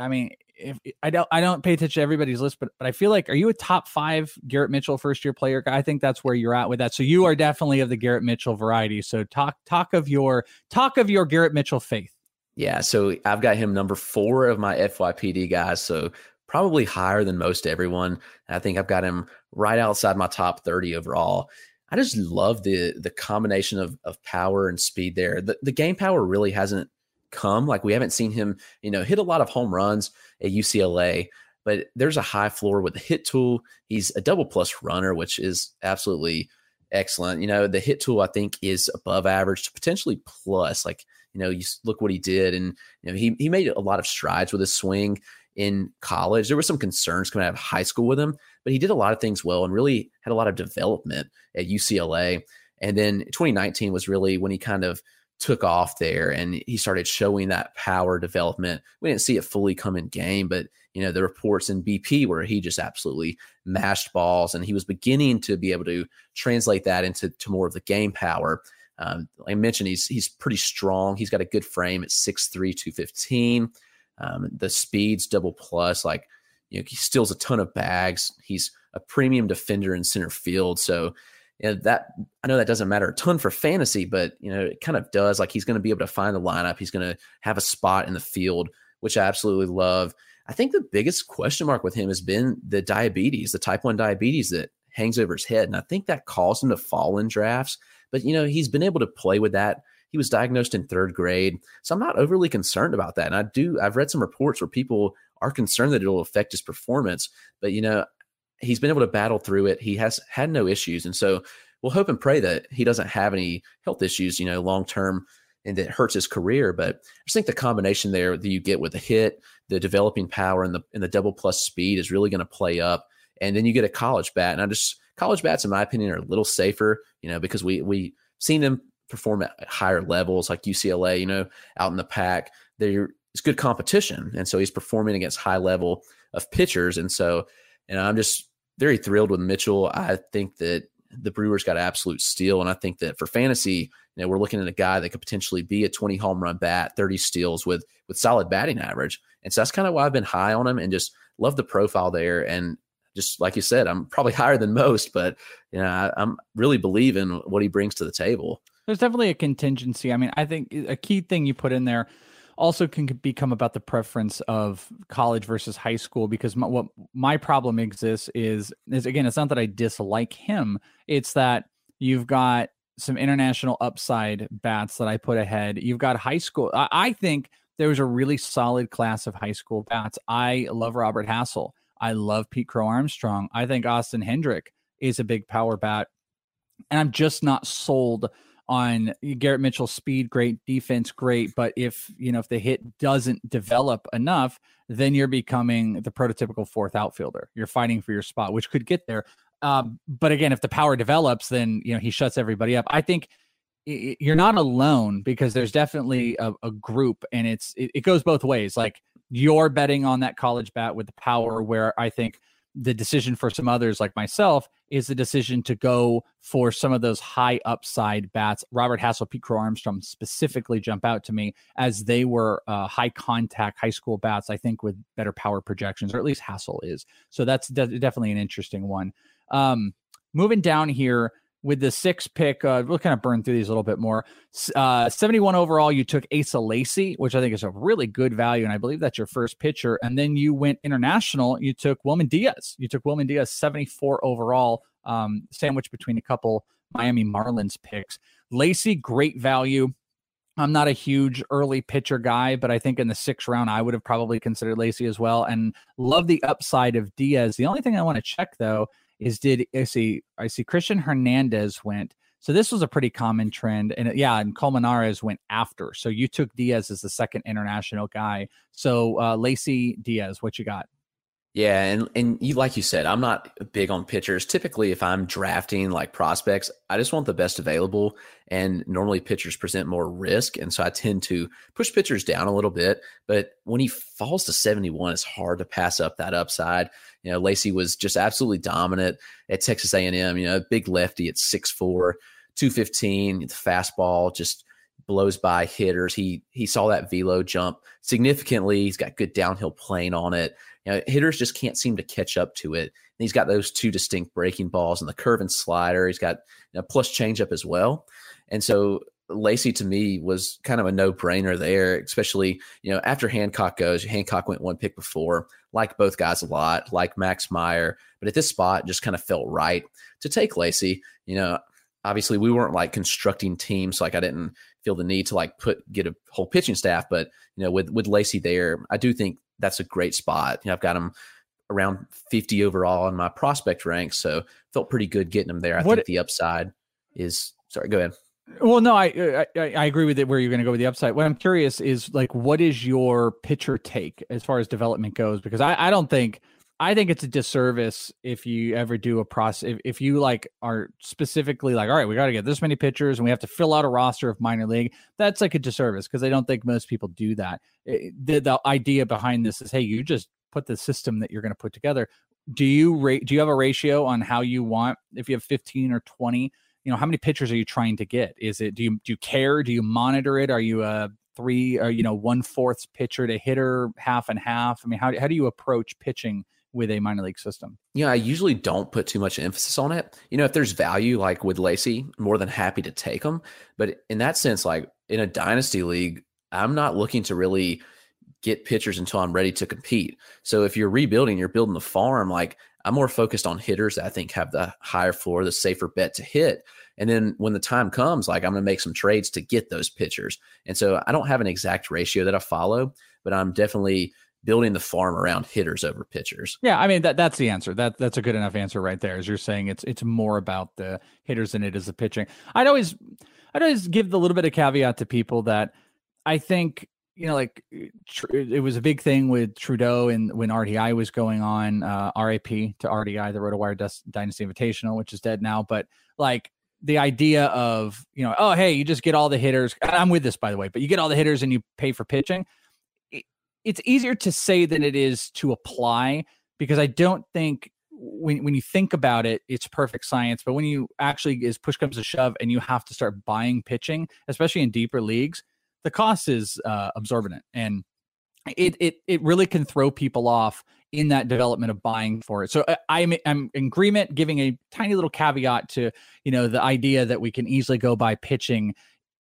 if I don't pay attention to everybody's list, but I feel like, are you a top 5 Garrett Mitchell first year player guy? I think that's where you're at with that. So you are definitely of the Garrett Mitchell variety. So talk of your Garrett Mitchell faith. Yeah. So I've got him number 4 of my FYPD guys. So probably higher than most everyone. I think I've got him right outside my top 30 overall. I just love the combination of power and speed there. The game power really hasn't come. Like we haven't seen him, hit a lot of home runs at UCLA, but there's a high floor with the hit tool. He's a double plus runner, which is absolutely excellent. The hit tool I think is above average to potentially plus. Like, you look what he did, and he made a lot of strides with his swing in college. There were some concerns coming out of high school with him, but he did a lot of things well and really had a lot of development at UCLA. And then 2019 was really when he kind of took off there and he started showing that power development. We didn't see it fully come in game, but the reports in BP where he just absolutely mashed balls and he was beginning to be able to translate that into more of the game power. I mentioned he's pretty strong. He's got a good frame at 6'3", 215. The speed's double plus, he steals a ton of bags. He's a premium defender in center field. So that I know that doesn't matter a ton for fantasy, but it kind of does. Like he's going to be able to find the lineup. He's going to have a spot in the field, which I absolutely love. I think the biggest question mark with him has been the diabetes, the type 1 diabetes that hangs over his head. And I think that caused him to fall in drafts, but he's been able to play with that. He was diagnosed in 3rd grade. So I'm not overly concerned about that. And I've read some reports where people are concerned that it'll affect his performance, but he's been able to battle through it. He has had no issues. And so we'll hope and pray that he doesn't have any health issues, long-term, and that hurts his career. But I just think the combination there that you get with the hit, the developing power, and the double plus speed is really going to play up. And then you get a college bat. And college bats, in my opinion, are a little safer, because we seen them perform at higher levels like UCLA, out in the pack. It's good competition. And so he's performing against high level of pitchers. And so, I'm just very thrilled with Mitchell. I think that the Brewers got absolute steal. And I think that for fantasy, we're looking at a guy that could potentially be a 20 home run bat, 30 steals with solid batting average. And so that's kind of why I've been high on him and just love the profile there. And just like you said, I'm probably higher than most, but I'm really believe in what he brings to the table. There's definitely a contingency. I mean, I think a key thing you put in there also can become about the preference of college versus high school, because what my problem exists is again, it's not that I dislike him. It's that you've got some international upside bats that I put ahead. You've got high school. I think there was a really solid class of high school bats. I love Robert Hassel. I love Pete Crow Armstrong. I think Austin Hendrick is a big power bat. And I'm just not sold on Garrett Mitchell's speed. Great defense, great. But if the hit doesn't develop enough, then you're becoming the prototypical fourth outfielder. You're fighting for your spot, which could get there. But again, if the power develops, then he shuts everybody up. I think you're not alone, because there's definitely a group, and it goes both ways. Like, you're betting on that college bat with the power, where I think the decision for some others like myself is the decision to go for some of those high upside bats. Robert Hassel, Pete Crow Armstrong specifically jump out to me as they were high contact high school bats, I think, with better power projections, or at least Hassel is. So that's definitely an interesting one. Moving down here with the 6th pick, we'll kind of burn through these a little bit more. 71 overall, you took Asa Lacy, which I think is a really good value, and I believe that's your first pitcher. And then you went international. You took Wilman Diaz. 74 overall, sandwiched between a couple Miami Marlins picks. Lacy, great value. I'm not a huge early pitcher guy, but I think in the 6th round, I would have probably considered Lacy as well, and love the upside of Diaz. The only thing I want to check, though, is I see Christian Hernandez went. So this was a pretty common trend. And and Colmenares went after. So you took Diaz as the second international guy. So Lacy, Diaz, what you got? Yeah, and you, like you said, I'm not big on pitchers. Typically, if I'm drafting like prospects, I just want the best available, and normally pitchers present more risk, and so I tend to push pitchers down a little bit. But when he falls to 71, it's hard to pass up that upside. Lacy was just absolutely dominant at Texas A&M. Big lefty at 6'4", 215. The fastball just blows by hitters. He saw that velo jump significantly. He's got good downhill plane on it. Hitters just can't seem to catch up to it. And he's got those two distinct breaking balls and the curve and slider. He's got plus changeup as well. And so Lacy, to me, was kind of a no-brainer there, especially, after Hancock goes. Hancock went one pick before, like both guys a lot, like Max Meyer. But at this spot, just kind of felt right to take Lacy. Obviously, we weren't like constructing teams. Like, I didn't feel the need to get a whole pitching staff. But, with Lacy there, I do think that's a great spot. I've got him around 50 overall in my prospect rank. So felt pretty good getting him there. I think the upside is, sorry, go ahead. Well, no, I agree with it where you're going to go with the upside. What I'm curious is, like, what is your pitcher take as far as development goes? Because I think it's a disservice if you ever do a process. If you are specifically all right, we got to get this many pitchers and we have to fill out a roster of minor league. That's like a disservice, because I don't think most people do that. The idea behind this is, hey, you just put the system that you're going to put together. Do you have a ratio on how you want, if you have 15 or 20, how many pitchers are you trying to get? Is it, do you care? Do you monitor it? Are you a 3 or 1/4 pitcher to hitter, half and half? I mean, how do you approach pitching with a minor league system? I usually don't put too much emphasis on it. If there's value, like with Lacy, more than happy to take them. But in that sense, like in a dynasty league, I'm not looking to really get pitchers until I'm ready to compete. So if you're rebuilding, you're building the farm, like I'm more focused on hitters that I think have the higher floor, the safer bet to hit. And then when the time comes, like I'm going to make some trades to get those pitchers. And so I don't have an exact ratio that I follow, but I'm definitely building the farm around hitters over pitchers. Yeah, I mean that's the answer. That's a good enough answer right there. As you're saying, it's more about the hitters than it is the pitching. I'd always give the little bit of caveat to people that I think it was a big thing with Trudeau and when RDI was going on. RAP to RDI, the RotoWire Dynasty Invitational, which is dead now. But the idea of oh hey, you just get all the hitters. I'm with this, by the way, but you get all the hitters and you pay for pitching. It's easier to say than it is to apply, because I don't think when you think about it, it's perfect science. But when you actually, as push comes to shove and you have to start buying pitching, especially in deeper leagues, the cost is absorbent, and it really can throw people off in that development of buying for it. So I'm in agreement, giving a tiny little caveat to the idea that we can easily go buy pitching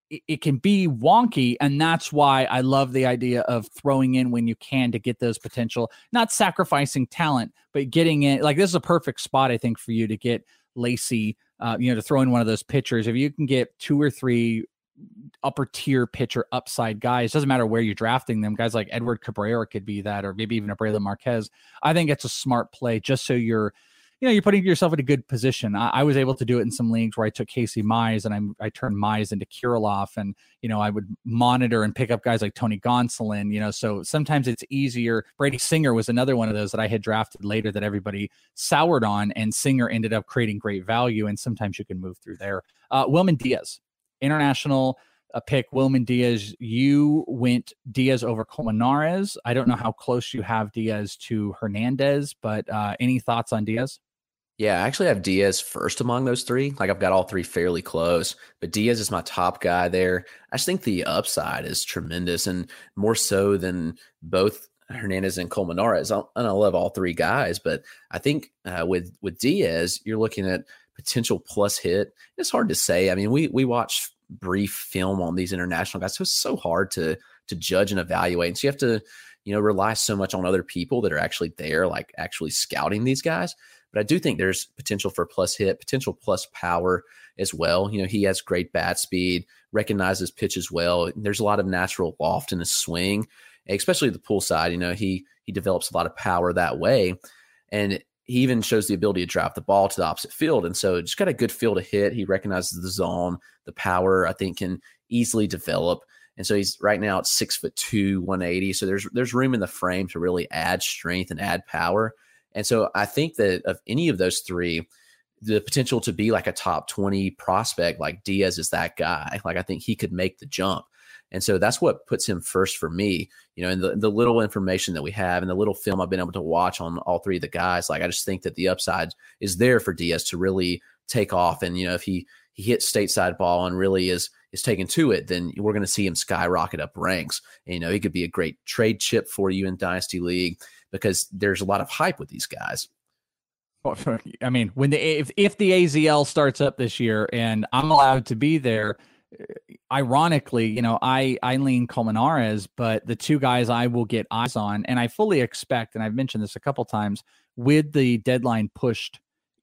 it can be wonky, and that's why I love the idea of throwing in when you can to get those potential, not sacrificing talent, but getting in. Like, this is a perfect spot, I think, for you to get Lacey, to throw in one of those pitchers. If you can get 2 or 3 upper tier pitcher upside guys, doesn't matter where you're drafting them. Guys like Edward Cabrera could be that, or maybe even Abreu Marquez. I think it's a smart play, just so you're putting yourself in a good position. I was able to do it in some leagues where I took Casey Mize and I turned Mize into Kirilloff, and, I would monitor and pick up guys like Tony Gonsolin, so sometimes it's easier. Brady Singer was another one of those that I had drafted later that everybody soured on, and Singer ended up creating great value, and sometimes you can move through there. Wilman Diaz, international pick. Wilman Diaz, you went Diaz over Colmenares. I don't know how close you have Diaz to Hernandez, but any thoughts on Diaz? Yeah, I actually have Diaz first among those 3. Like, I've got all 3 fairly close, but Diaz is my top guy there. I just think the upside is tremendous, and more so than both Hernandez and Colmenares. And I love all 3 guys, but I think with Diaz, you're looking at potential plus hit. It's hard to say. I mean, we watch brief film on these international guys, so it's so hard to judge and evaluate. And so you have to, rely so much on other people that are actually there, like actually scouting these guys. But I do think there's potential for plus hit, potential plus power as well. He has great bat speed, recognizes pitches well. There's a lot of natural loft in his swing, especially the pull side. He develops a lot of power that way. And he even shows the ability to drive the ball to the opposite field. And so just got a good feel to hit. He recognizes the zone, the power, I think, can easily develop. And so he's right now at 6'2", 180. So there's room in the frame to really add strength and add power. And so I think that of any of those 3, the potential to be like a top 20 prospect, like Diaz is that guy. Like, I think he could make the jump. And so that's what puts him first for me, and the little information that we have and the little film I've been able to watch on all 3 of the guys. Like, I just think that the upside is there for Diaz to really take off. And, if he hits stateside ball and really is taken to it, then we're going to see him skyrocket up ranks. And, he could be a great trade chip for you in Dynasty League, because there's a lot of hype with these guys. I mean, when if the AZL starts up this year and I'm allowed to be there, ironically, I lean Colmenares, but the 2 guys I will get eyes on, and I fully expect, and I've mentioned this a couple times, with the deadline pushed,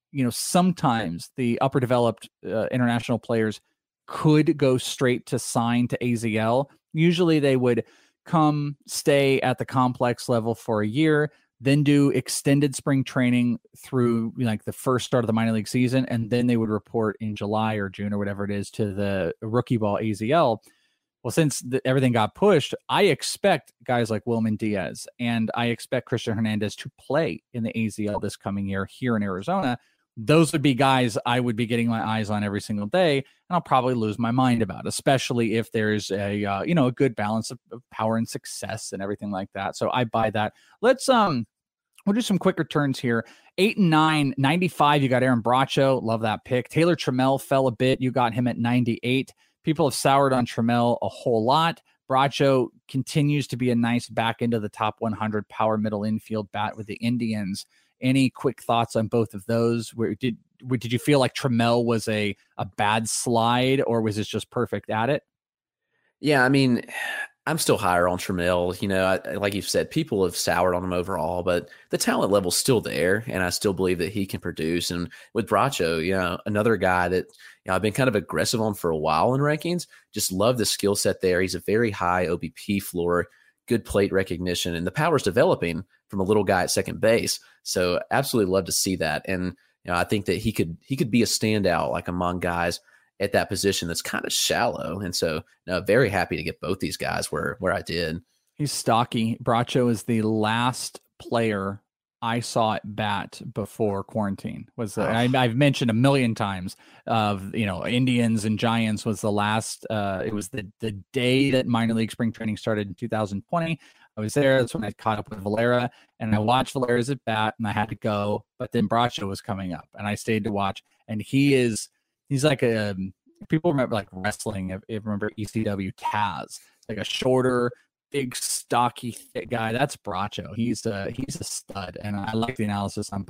sometimes the upper developed international players could go straight to sign to AZL. Usually they would come stay at the complex level for a year, then do extended spring training through like the first start of the minor league season, and then they would report in July or June or whatever it is to the rookie ball AZL. Well, since everything got pushed, I expect guys like Wilman Diaz and I expect Christian Hernandez to play in the AZL this coming year here in Arizona. Those would be guys I would be getting my eyes on every single day, and I'll probably lose my mind about, especially if there's a good balance of power and success and everything like that. So I buy that. Let's we'll do some quick returns here. 8 and 9, 95. You got Aaron Bracho, love that pick. Taylor Trammell fell a bit. You got him at 98. People have soured on Trammell a whole lot. Bracho continues to be a nice back into the top 100 power middle infield bat with the Indians. Any quick thoughts on both of those? Did you feel like Trammell was a bad slide, or was this just perfect at it? Yeah, I mean, I'm still higher on Trammell. Like you've said, people have soured on him overall, but the talent level's still there, and I still believe that he can produce. And with Bracho, another guy that I've been kind of aggressive on for a while in rankings, just love the skill set there. He's a very high OBP floor, good plate recognition, and the power's developing from a little guy at second base. So absolutely love to see that. And I think that he could be a standout, like among guys at that position that's kind of shallow. And so very happy to get both these guys where I did. He's stocky. Bracho is the last player I saw at bat before quarantine. I've mentioned a million times of, Indians and Giants was the last, it was the day that minor league spring training started in 2020. I was there. That's when I caught up with Valera, and I watched Valera's at bat, and I had to go. But then Bracho was coming up, and I stayed to watch. And he's like people remember like wrestling. If remember ECW Taz, like a shorter, big, stocky, thick guy. That's Bracho. He's a stud, and I like the analysis on both.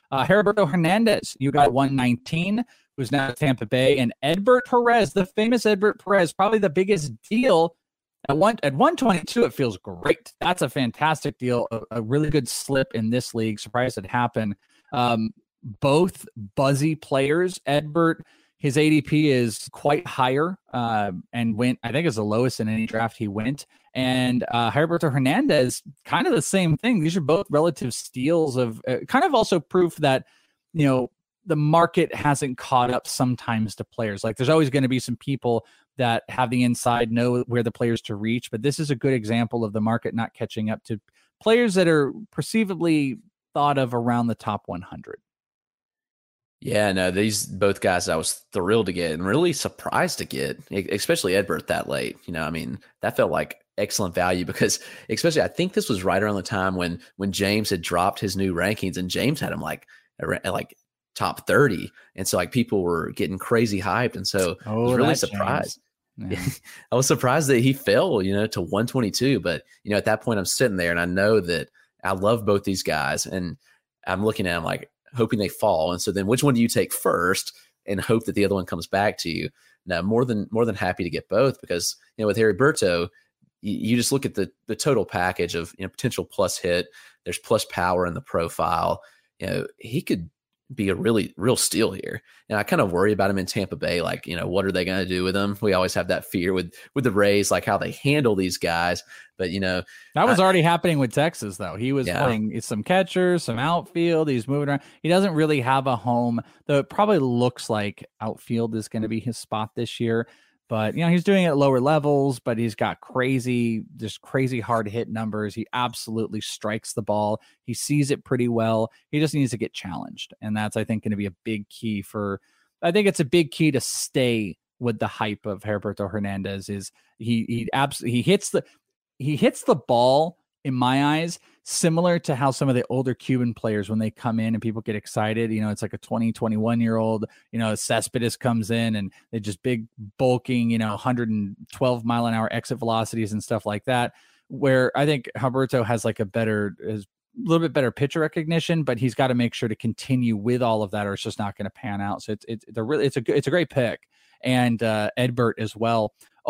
Heriberto Hernandez, you got 119, who's now at Tampa Bay, and Edbert Perez, the famous Edbert Perez, probably the biggest deal. At 122, it feels great. That's a fantastic deal, a really good slip in this league. Surprised it happened. Both buzzy players. Edbert, his ADP is quite higher and went, I think, is the lowest in any draft he went. And Heriberto Hernandez, kind of the same thing. These are both relative steals of kind of also proof that, the market hasn't caught up sometimes to players. Like there's always going to be some people that have the inside, know where the players to reach. But this is a good example of the market not catching up to players that are perceivably thought of around the top 100. Yeah, no, these both guys I was thrilled to get and really surprised to get, especially Edbert that late. That felt like excellent value because especially I think this was right around the time when James had dropped his new rankings and James had him like top 30. And so like people were getting crazy hyped. And so I was really surprised. Yeah. I was surprised that he fell, to 122. But, at that point I'm sitting there and I know that I love both these guys and I'm looking at them like hoping they fall. And so then which one do you take first and hope that the other one comes back to you? Now, more than happy to get both because, with Heriberto, you just look at the total package of potential plus hit. There's plus power in the profile. He could be a really real steal here. And I kind of worry about him in Tampa Bay. Like, what are they going to do with him? We always have that fear with the Rays, like how they handle these guys. But, that was already happening with Texas, though. He was playing some catchers, some outfield. He's moving around. He doesn't really have a home, though it probably looks like outfield is going to be his spot this year. But, he's doing it at lower levels, but he's got crazy hard hit numbers. He absolutely strikes the ball. He sees it pretty well. He just needs to get challenged. And that's, I think, going to be a big key it's a big key to stay with the hype of Heriberto Hernandez is he hits the ball, in my eyes, similar to how some of the older Cuban players, when they come in and people get excited, it's like a 20, 21-year-old, Cespedes comes in and they just big bulking, 112 mile an hour exit velocities and stuff like that, where I think Heriberto has like a little bit better pitcher recognition, but he's got to make sure to continue with all of that or it's just not going to pan out. So it's a great pick. And Edbert as well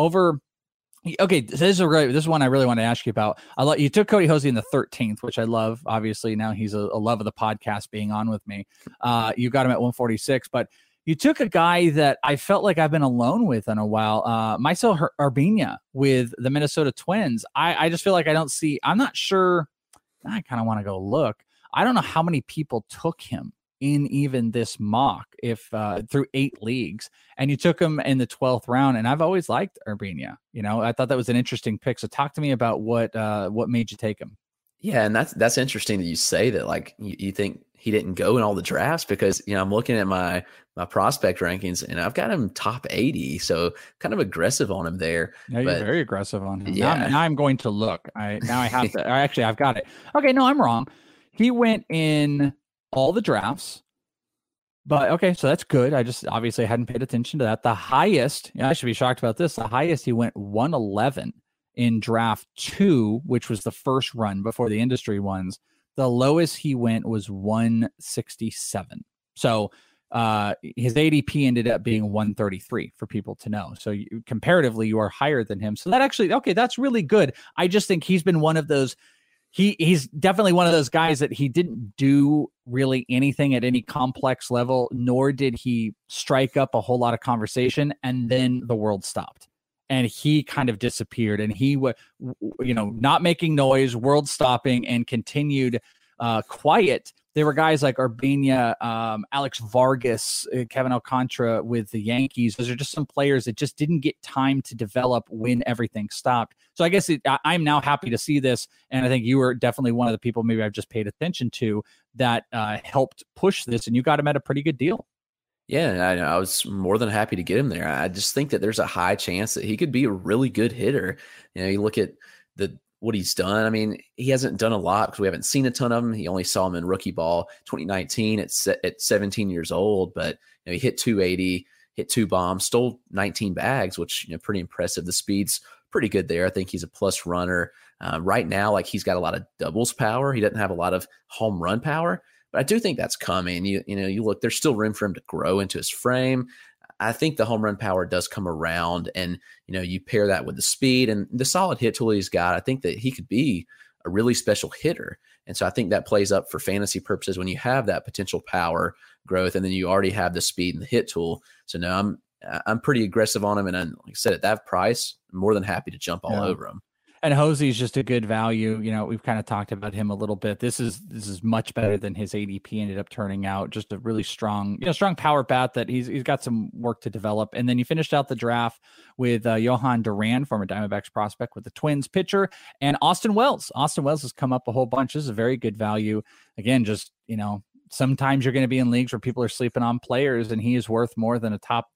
Okay, this is one I really want to ask you about. You took Cody Hosey in the 13th, which I love. Obviously, now he's a love of the podcast being on with me. You got him at 146, but you took a guy that I felt like I've been alone with in a while, Maisel Urbina with the Minnesota Twins. I just feel like I'm not sure. I kind of want to go look. I don't know how many people took him in even this mock through 8 leagues, and you took him in the 12th round. And I've always liked Urbina. I thought that was an interesting pick. So talk to me about what made you take him. Yeah. And that's interesting that you say that, like, you think he didn't go in all the drafts because, I'm looking at my prospect rankings and I've got him top 80. So kind of aggressive on him there. Yeah, you're very aggressive on him. Yeah. Now I'm going to look. I have to, actually, I've got it. Okay. No, I'm wrong. He went in all the drafts, but okay, so that's good. I just obviously hadn't paid attention to that. The highest, I should be shocked about this. The highest he went 111 in draft 2, which was the first run before the industry ones. The lowest he went was 167. So his ADP ended up being 133 for people to know. So comparatively, you are higher than him. So that actually, okay, that's really good. I just think he's been one of those. He's definitely one of those guys that he didn't do really anything at any complex level, nor did he strike up a whole lot of conversation. And then the world stopped and he kind of disappeared and he was, not making noise, world stopping, and continued quiet. There were guys like Urbina, Alex Vargas, Kevin Alcantara with the Yankees. Those are just some players that just didn't get time to develop when everything stopped. So I guess I'm now happy to see this. And I think you were definitely one of the people maybe I've just paid attention to that helped push this. And you got him at a pretty good deal. Yeah, I was more than happy to get him there. I just think that there's a high chance that he could be a really good hitter. You look at what he's done. I mean, he hasn't done a lot because we haven't seen a ton of him. He only saw him in rookie ball 2019 at 17 years old, but he hit 280, hit 2 bombs, stole 19 bags, which, pretty impressive. The speed's pretty good there. I think he's a plus runner right now. Like, he's got a lot of doubles power. He doesn't have a lot of home run power, But I do think that's coming. You look, there's still room for him to grow into his frame. I think the home run power does come around, and you pair that with the speed and the solid hit tool he's got. I think that he could be a really special hitter. And so I think that plays up for fantasy purposes when you have that potential power growth, and then you already have the speed and the hit tool. So no, I'm pretty aggressive on him, and like I said, at that price, I'm more than happy to jump all over him. And Hosey's just a good value. We've kind of talked about him a little bit. This is much better than his ADP ended up turning out. Just a really strong power bat that he's got some work to develop. And then you finished out the draft with Johan Duran, former Diamondbacks prospect with the Twins pitcher, and Austin Wells. Austin Wells has come up a whole bunch. This is a very good value. Again, just, sometimes you're going to be in leagues where people are sleeping on players, and he is worth more than a top,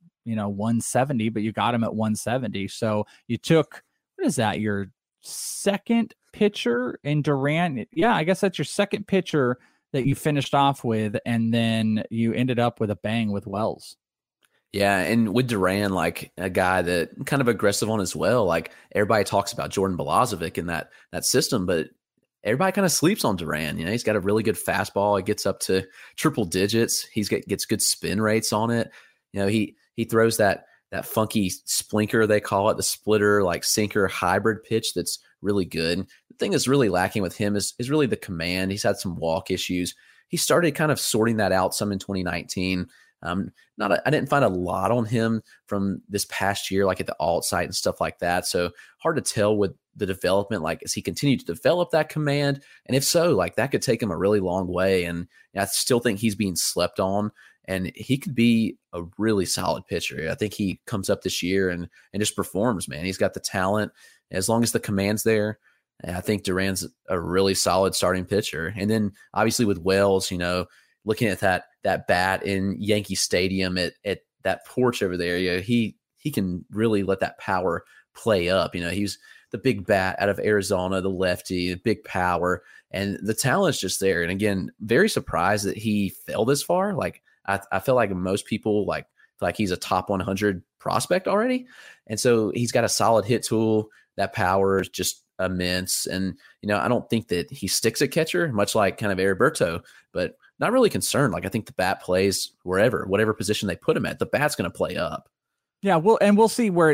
170, but you got him at 170. So you took, what is that? Your second pitcher in Duran. Yeah, I guess that's your second pitcher that you finished off with, and then you ended up with a bang with Wells. Yeah, and with Duran, like a guy that kind of aggressive on as well. Like everybody talks about Jordan Balazovic in that system, but everybody kind of sleeps on Duran. He's got a really good fastball. It gets up to triple digits. Gets good spin rates on it. He throws that funky splinker, they call it, the splitter, like sinker hybrid pitch that's really good. The thing that's really lacking with him is really the command. He's had some walk issues. He started kind of sorting that out some in 2019. I didn't find a lot on him from this past year, like at the alt site and stuff like that. So hard to tell with the development, like, as he continued to develop that command? And if so, like, that could take him a really long way. And I still think he's being slept on, and he could be a really solid pitcher. I think he comes up this year and just performs, man. He's got the talent. As long as the command's there, I think Duran's a really solid starting pitcher. And then obviously with Wells, looking at that bat in Yankee Stadium at that porch over there, he can really let that power play up. He's the big bat out of Arizona, the lefty, the big power, and the talent's just there. And again, very surprised that he fell this far. Like I feel like most people like he's a top 100 prospect already. And so he's got a solid hit tool. That power is just immense. And, I don't think that he sticks at catcher, much like kind of Heriberto, but not really concerned. Like, I think the bat plays whatever position they put him at, the bat's going to play up. Yeah, we'll see where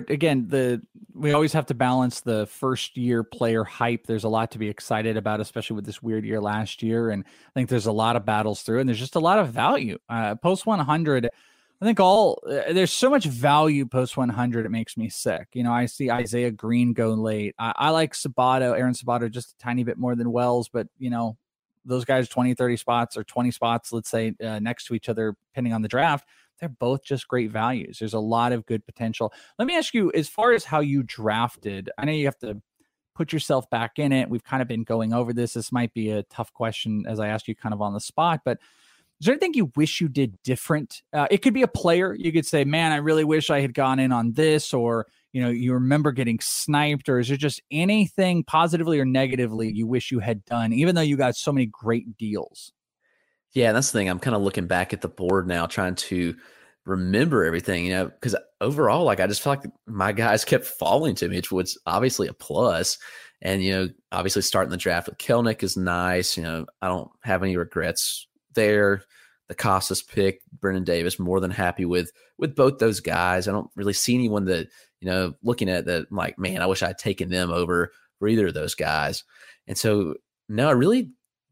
we always have to balance the first year player hype. There's a lot to be excited about, especially with this weird year last year. And I think there's a lot of battles through, and there's just a lot of value. Post 100, I think there's so much value post 100. It makes me sick. I see Isaiah Green go late. I like Aaron Sabato just a tiny bit more than Wells, but those guys 20, 30 spots or 20 spots, let's say next to each other, depending on the draft, they're both just great values. There's a lot of good potential. Let me ask you, as far as how you drafted, I know you have to put yourself back in it. We've kind of been going over this. This might be a tough question as I ask you kind of on the spot, but is there anything you wish you did different? It could be a player. You could say, man, I really wish I had gone in on this, or, you remember getting sniped, or is there just anything positively or negatively you wish you had done, even though you got so many great deals? Yeah, that's the thing. I'm kind of looking back at the board now, trying to remember everything, because overall, like, I just feel like my guys kept falling to me, which was obviously a plus. And, obviously starting the draft with Kelenic is nice. I don't have any regrets there. The Casas pick, Brennan Davis, more than happy with both those guys. I don't really see anyone that, looking at that, I'm like, man, I wish I had taken them over for either of those guys. And so, no, I really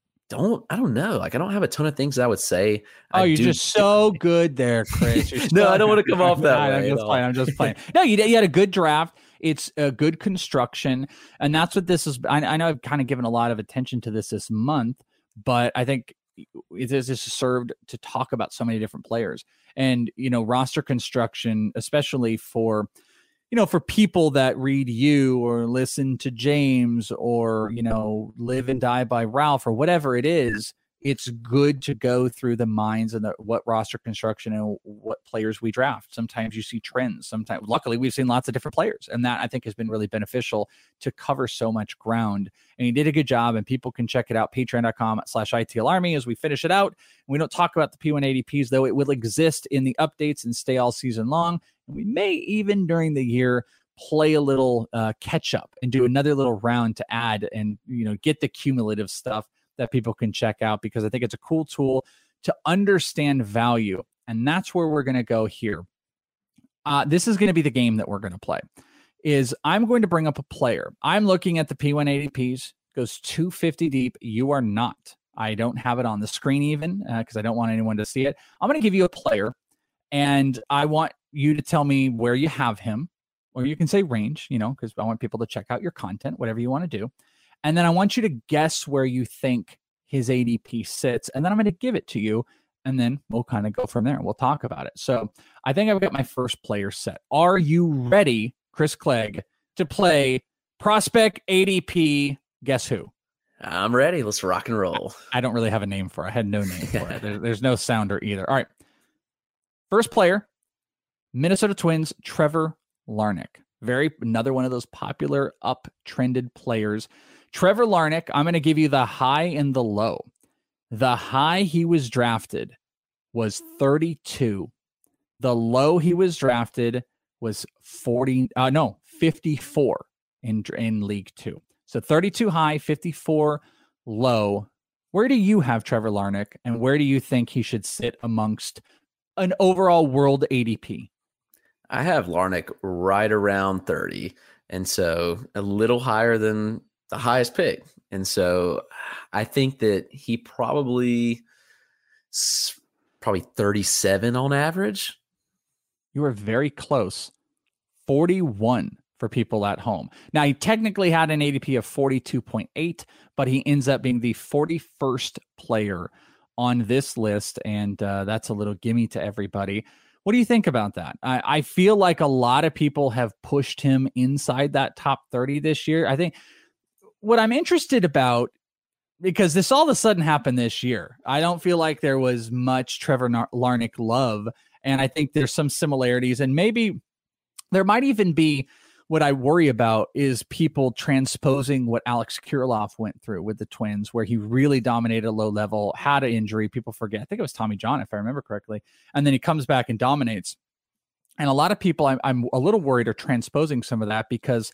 I don't know. Like, I don't have a ton of things that I would say. You're just so good there, Chris. No, I don't want to come off that way. I'm just playing. No, you had a good draft. It's a good construction. And that's what this is. I know I've kind of given a lot of attention to this month, but I think this has served to talk about so many different players and, roster construction, especially for people that read you or listen to James or, live and die by Ralph or whatever it is. It's good to go through the minds and what roster construction and what players we draft. Sometimes you see trends. Sometimes, luckily, we've seen lots of different players, and that I think has been really beneficial to cover so much ground. And he did a good job, and people can check it out, patreon.com/ITLArmy as we finish it out. And we don't talk about the P1 ADPs, though it will exist in the updates and stay all season long. And we may even during the year play a little catch up and do another little round to add and, get the cumulative stuff. that people can check out because I think it's a cool tool to understand value. And that's where we're going to go here. This is going to be the game that we're going to play. Is I'm going to bring up a player. I'm looking at the P1 ADPs, goes 250 deep. You are not. I don't have it on the screen even because I don't want anyone to see it. I'm going to give you a player, and I want you to tell me where you have him, or you can say range, because I want people to check out your content, whatever you want to do. And then I want you to guess where you think his ADP sits, and then I'm going to give it to you, and then we'll kind of go from there. We'll talk about it. So I think I've got my first player set. Are you ready, Chris Clegg, to play Prospect ADP Guess Who? I'm ready. Let's rock and roll. I don't really have a name for it. I had no name for it. There's no sounder either. All right. First player, Minnesota Twins, Trevor Larnach. Another one of those popular up-trended players. Trevor Larnach, I'm going to give you the high and the low. The high he was drafted was 32. The low he was drafted was 54 in League Two. So 32 high, 54 low. Where do you have Trevor Larnach, and where do you think he should sit amongst an overall world ADP? I have Larnach right around 30, and so a little higher than the highest pick. And so I think that he probably 37 on average. You were very close. 41 for people at home. Now, he technically had an ADP of 42.8, but he ends up being the 41st player on this list, and that's a little gimme to everybody. What do you think about that? I feel like a lot of people have pushed him inside that top 30 this year. I think what I'm interested about, because this all of a sudden happened this year, I don't feel like there was much Trevor Larnach love, and I think there's some similarities, and maybe there might even be what I worry about is people transposing what Alex Kirilloff went through with the Twins, where he really dominated a low level, had an injury. People forget. I think it was Tommy John, if I remember correctly. And then he comes back and dominates. And a lot of people, I'm a little worried, are transposing some of that because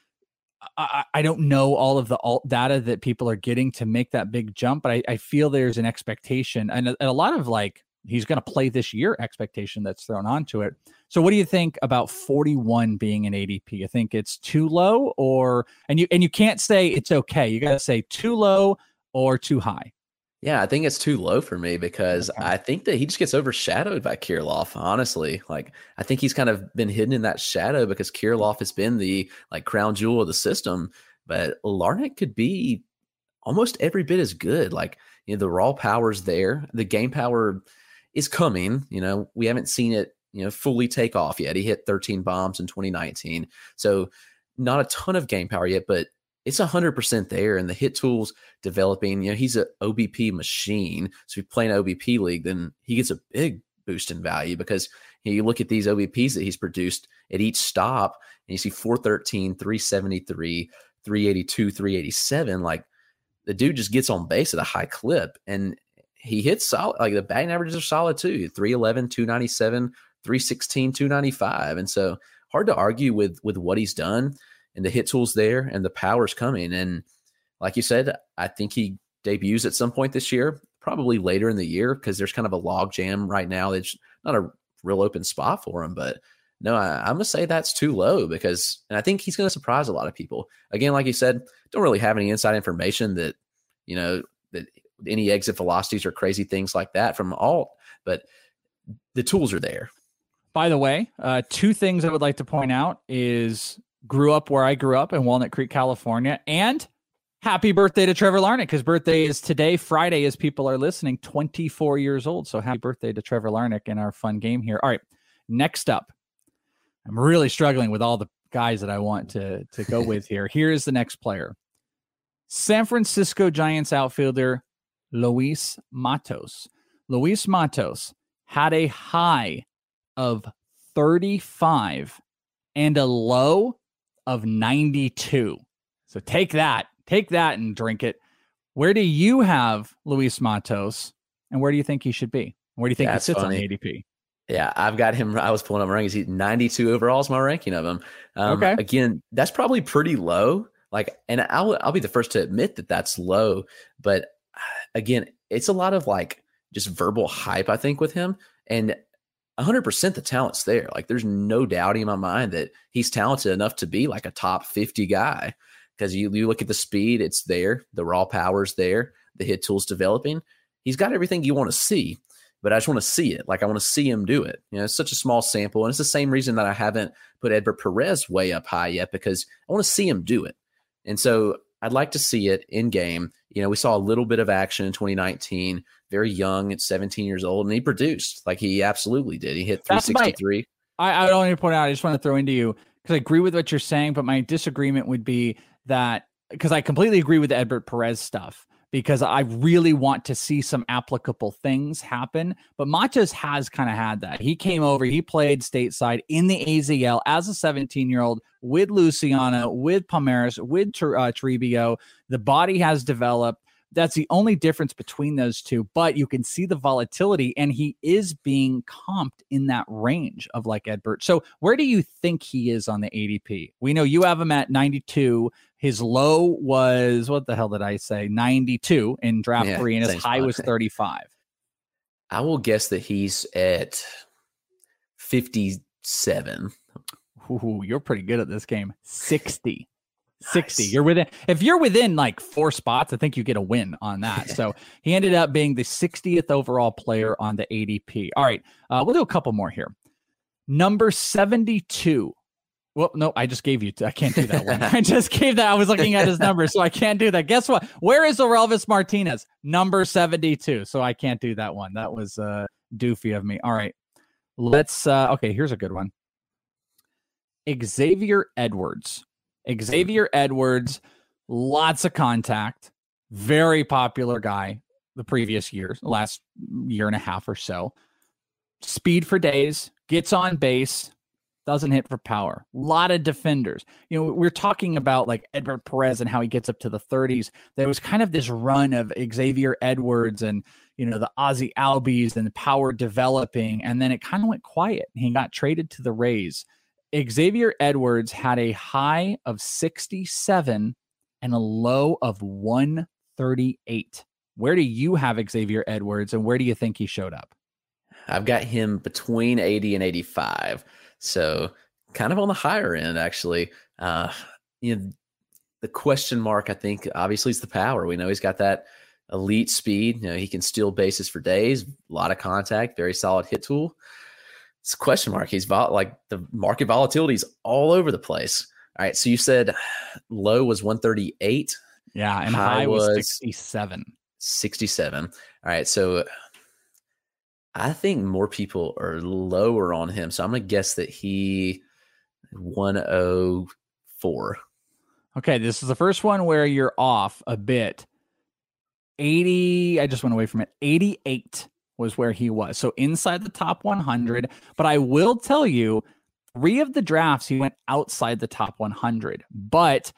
I don't know all of the alt data that people are getting to make that big jump. But I feel there's an expectation and a lot of he's going to play this year expectation that's thrown onto it. So what do you think about 41 being an ADP? You think it's too low, and you can't say it's okay. You got to say too low or too high. Yeah, I think it's too low for me because I think that he just gets overshadowed by Kirilloff, honestly. I think he's kind of been hidden in that shadow because Kirilloff has been the crown jewel of the system, but Larnach could be almost every bit as good. The raw power's there. The game power is coming. We haven't seen it fully take off yet. He hit 13 bombs in 2019. So not a ton of game power yet, but it's 100% there. And the hit tools developing, he's an OBP machine. So if you play an OBP league, then he gets a big boost in value because you look at these OBPs that he's produced at each stop and you see 413, 373, 382, 387. The dude just gets on base at a high clip and he hits solid. The batting averages are solid too. 311, 297, 316, 295. And so hard to argue with what he's done, and the hit tools there and the power's coming. And like you said, I think he debuts at some point this year, probably later in the year, because there's kind of a log jam right now. It's not a real open spot for him, but no, I'm going to say that's too low and I think he's going to surprise a lot of people. Again, like you said, don't really have any inside information that any exit velocities or crazy things like that from alt, but the tools are there. By the way, two things I would like to point out is grew up where I grew up in Walnut Creek, California, and happy birthday to Trevor Larnach. His birthday is today, Friday, as people are listening, 24 years old. So happy birthday to Trevor Larnach in our fun game here. All right, next up, I'm really struggling with all the guys that I want to go with here. Here's the next player. San Francisco Giants outfielder Luis Matos. Luis Matos had a high of 35 and a low of 92. So take that and drink it. Where do you have Luis Matos, and where do you think he should be? Where do you think he sits on the ADP? Yeah, I've got him. I was pulling up my rankings. He's 92 overall is my ranking of him. Okay. Again, that's probably pretty low. And I'll be the first to admit that that's low, but again, it's a lot of like just verbal hype, I think, with him. And 100% the talent's there. Like there's no doubting in my mind that he's talented enough to be like a top 50 guy. Because you look at the speed, it's there. The raw power's there. The hit tool's developing. He's got everything you want to see, but I just want to see it. Like I want to see him do it. You know, it's such a small sample. And it's the same reason that I haven't put Edward Perez way up high yet, because I want to see him do it. And so I'd like to see it in game. You know, we saw a little bit of action in 2019, very young at 17 years old, and he produced like he absolutely did. He hit 363. I don't need to point out, I just want to throw into you, because I agree with what you're saying, but my disagreement would be that, because I completely agree with the Edward Perez stuff, because I really want to see some applicable things happen. But Machas has kind of had that. He came over, he played stateside in the AZL as a 17-year-old with Luciano, with Palmeiras, with Toribio. The body has developed. That's the only difference between those two, but you can see the volatility, and he is being comped in that range of like Edbert. So where do you think he is on the ADP? We know you have him at 92. His low was, what the hell did I say? 92 in draft 3, and his high was 35. I will guess that he's at 57. Ooh, you're pretty good at this game. 60. 60. Nice. You're within. If you're within like 4 spots, I think you get a win on that. So he ended up being the 60th overall player on the ADP. All right, we'll do a couple more here. Number 72. Well, no, I just gave you. I can't do that one. I just gave that. I was looking at his number, so I can't do that. Guess what? Where is Orelvis Martinez? Number 72. So I can't do that one. That was doofy of me. All right, let's. Okay, here's a good one. Xavier Edwards. Xavier Edwards, lots of contact, very popular guy the previous years, the last year and a half or so. Speed for days, gets on base, doesn't hit for power. A lot of defenders. You know, we're talking about like Edward Perez and how he gets up to the 30s. There was kind of this run of Xavier Edwards and, you know, the Ozzie Albies and the power developing, and then it kind of went quiet. He got traded to the Rays. Xavier Edwards had a high of 67 and a low of 138. Where do you have Xavier Edwards, and where do you think he showed up? I've got him between 80 and 85. So kind of on the higher end, actually. You know, the question mark, I think, obviously is the power. We know he's got that elite speed. You know, he can steal bases for days, a lot of contact, very solid hit tool. It's a question mark. He's like the market volatility is all over the place. All right. So you said low was 138. Yeah. And high was 67. 67. All right. So I think more people are lower on him. So I'm going to guess that he 104. Okay. This is the first one where you're off a bit. 80. I just went away from it. 88. Was where he was. So inside the top 100. But I will tell you, 3 of the drafts, he went outside the top 100. But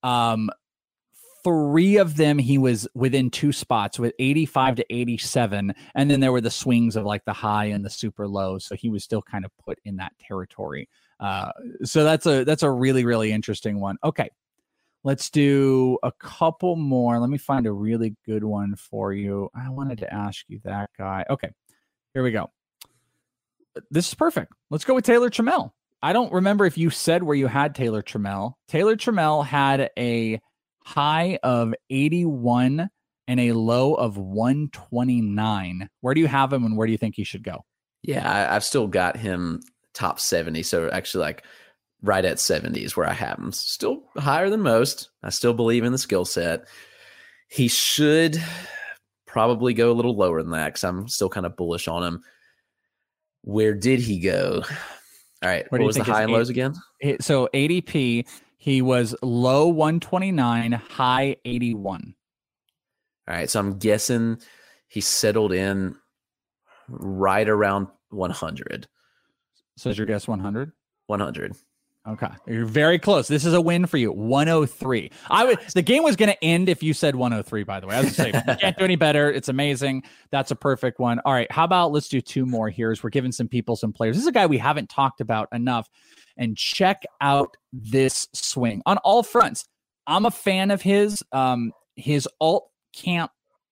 3 of them, he was within 2 spots with 85 to 87. And then there were the swings of like the high and the super low. So he was still kind of put in that territory. So that's a really, really interesting one. Okay. Let's do a couple more. Let me find a really good one for you. I wanted to ask you that guy. Okay, here we go. This is perfect. Let's go with Taylor Trammell. I don't remember if you said where you had Taylor Trammell. Taylor Trammell had a high of 81 and a low of 129. Where do you have him, and where do you think he should go? Yeah, I've still got him top 70. So actually, like, right at 70 is where I have him. Still higher than most. I still believe in the skill set. He should probably go a little lower than that because I'm still kind of bullish on him. Where did he go? All right. What was the high and lows again? So ADP, he was low 129, high 81. All right. So I'm guessing he settled in right around 100. So is your guess 100? 100. Okay, you're very close. This is a win for you. 103. The game was going to end if you said 103. By the way, I was going to say you can't do any better. It's amazing. That's a perfect one. All right, how about let's do 2 more here as we're giving some people some players. This is a guy we haven't talked about enough. And check out this swing on all fronts. I'm a fan of his. His alt camp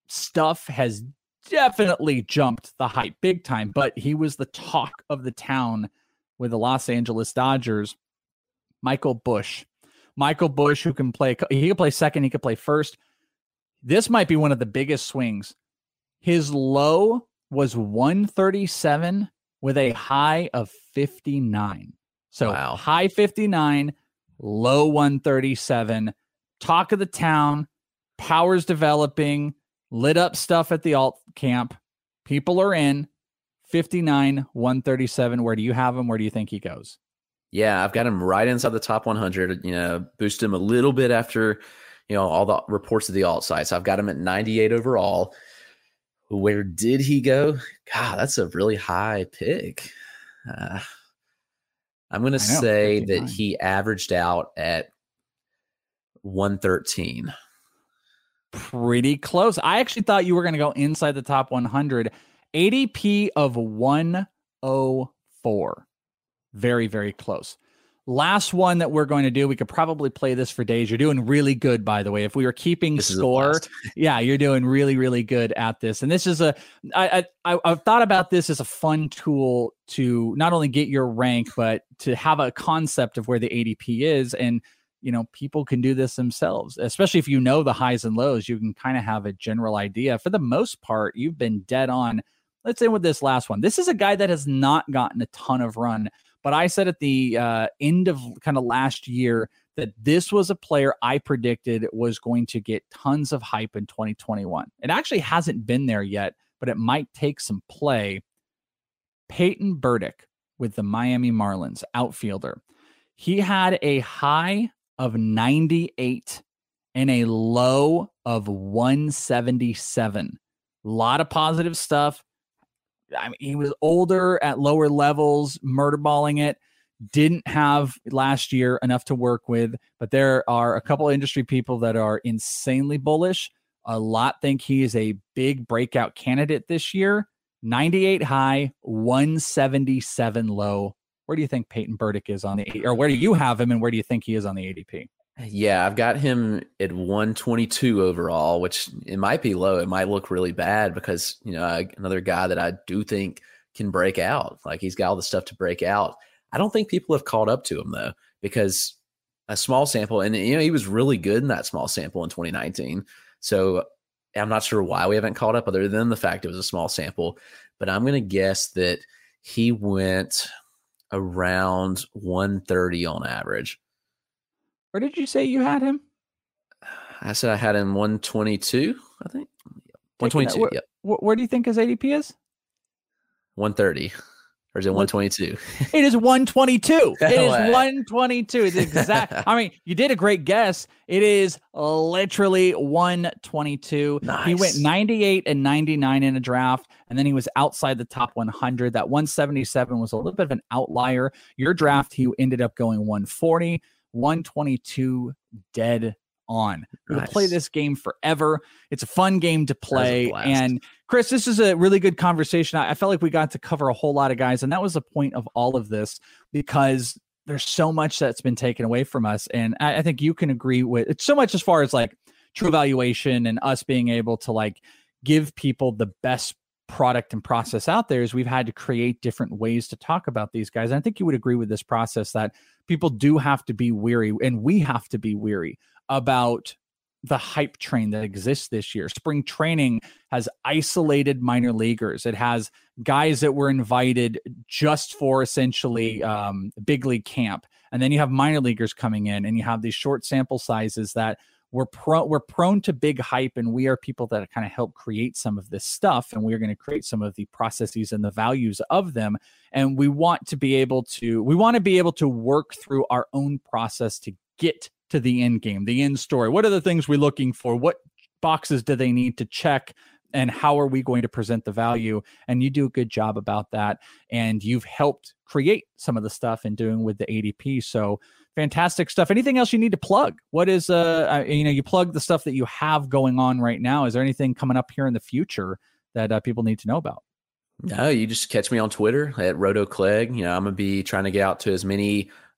stuff has definitely jumped the hype big time, but he was the talk of the town with the Los Angeles Dodgers. Michael Busch, who can play second, he could play first. This might be one of the biggest swings. His low was 137 with a high of 59. So wow. High 59, low 137. Talk of the town, power's developing, lit up stuff at the alt camp. People are in. 59, 137. Where do you have him? Where do you think he goes? Yeah, I've got him right inside the top 100. Boosted him a little bit after, all the reports of the alt sites. I've got him at 98 overall. Where did he go? God, that's a really high pick. I'm going to say 59. That he averaged out at 113. Pretty close. I actually thought you were going to go inside the top 100. ADP of 104. Very, very close. Last one that we're going to do, we could probably play this for days. You're doing really good, by the way. If we were keeping score, yeah, you're doing really, really good at this. And this is I've thought about this as a fun tool to not only get your rank, but to have a concept of where the ADP is. And, people can do this themselves, especially if you know the highs and lows, you can kind of have a general idea. For the most part, you've been dead on. Let's say with this last one, this is a guy that has not gotten a ton of run. But I said at the end of kind of last year that this was a player I predicted was going to get tons of hype in 2021. It actually hasn't been there yet, but it might take some play. Peyton Burdick with the Miami Marlins, outfielder. He had a high of 98 and a low of 177. A lot of positive stuff. I mean, he was older at lower levels, murder balling it. Didn't have last year enough to work with, but there are a couple of industry people that are insanely bullish. A lot think he is a big breakout candidate this year. 98 high, 177 low. Where do you think Peyton Burdick is on the, or where do you have him and where do you think he is on the ADP? Yeah, I've got him at 122 overall, which it might be low. It might look really bad because, another guy that I do think can break out. Like he's got all the stuff to break out. I don't think people have caught up to him though, because a small sample, and he was really good in that small sample in 2019. So I'm not sure why we haven't caught up other than the fact it was a small sample, but I'm going to guess that he went around 130 on average. Where did you say you had him? I said I had him 122, I think. 122, yeah. Where do you think his ADP is? 130. Or is it 122? It is 122. It is 122. It's exact. I mean, you did a great guess. It is literally 122. Nice. He went 98 and 99 in a draft, and then he was outside the top 100. That 177 was a little bit of an outlier. Your draft, he ended up going 140, 122 dead on. We'll play this game forever. It's a fun game to play. And Chris, this is a really good conversation. I felt like we got to cover a whole lot of guys, and that was the point of all of this, because there's so much that's been taken away from us. And I think you can agree with it so much as far as like true evaluation and us being able to like give people the best product and process out there is we've had to create different ways to talk about these guys. And I think you would agree with this process that people do have to be weary, and we have to be weary about the hype train that exists this year. Spring training has isolated minor leaguers. It has guys that were invited just for essentially big league camp. And then you have minor leaguers coming in, and you have these short sample sizes that we're prone to big hype, and we are people that kind of help create some of this stuff, and we're going to create some of the processes and the values of them. And we want to be able to work through our own process to get to the end game, the end story. What are the things we're looking for? What boxes do they need to check? And how are we going to present the value? And you do a good job about that. And you've helped create some of the stuff in doing with the ADP. So fantastic stuff. Anything else you need to plug? What is, you plug the stuff that you have going on right now. Is there anything coming up here in the future that people need to know about? No, you just catch me on Twitter at RotoClegg. I'm going to be trying to get out to as many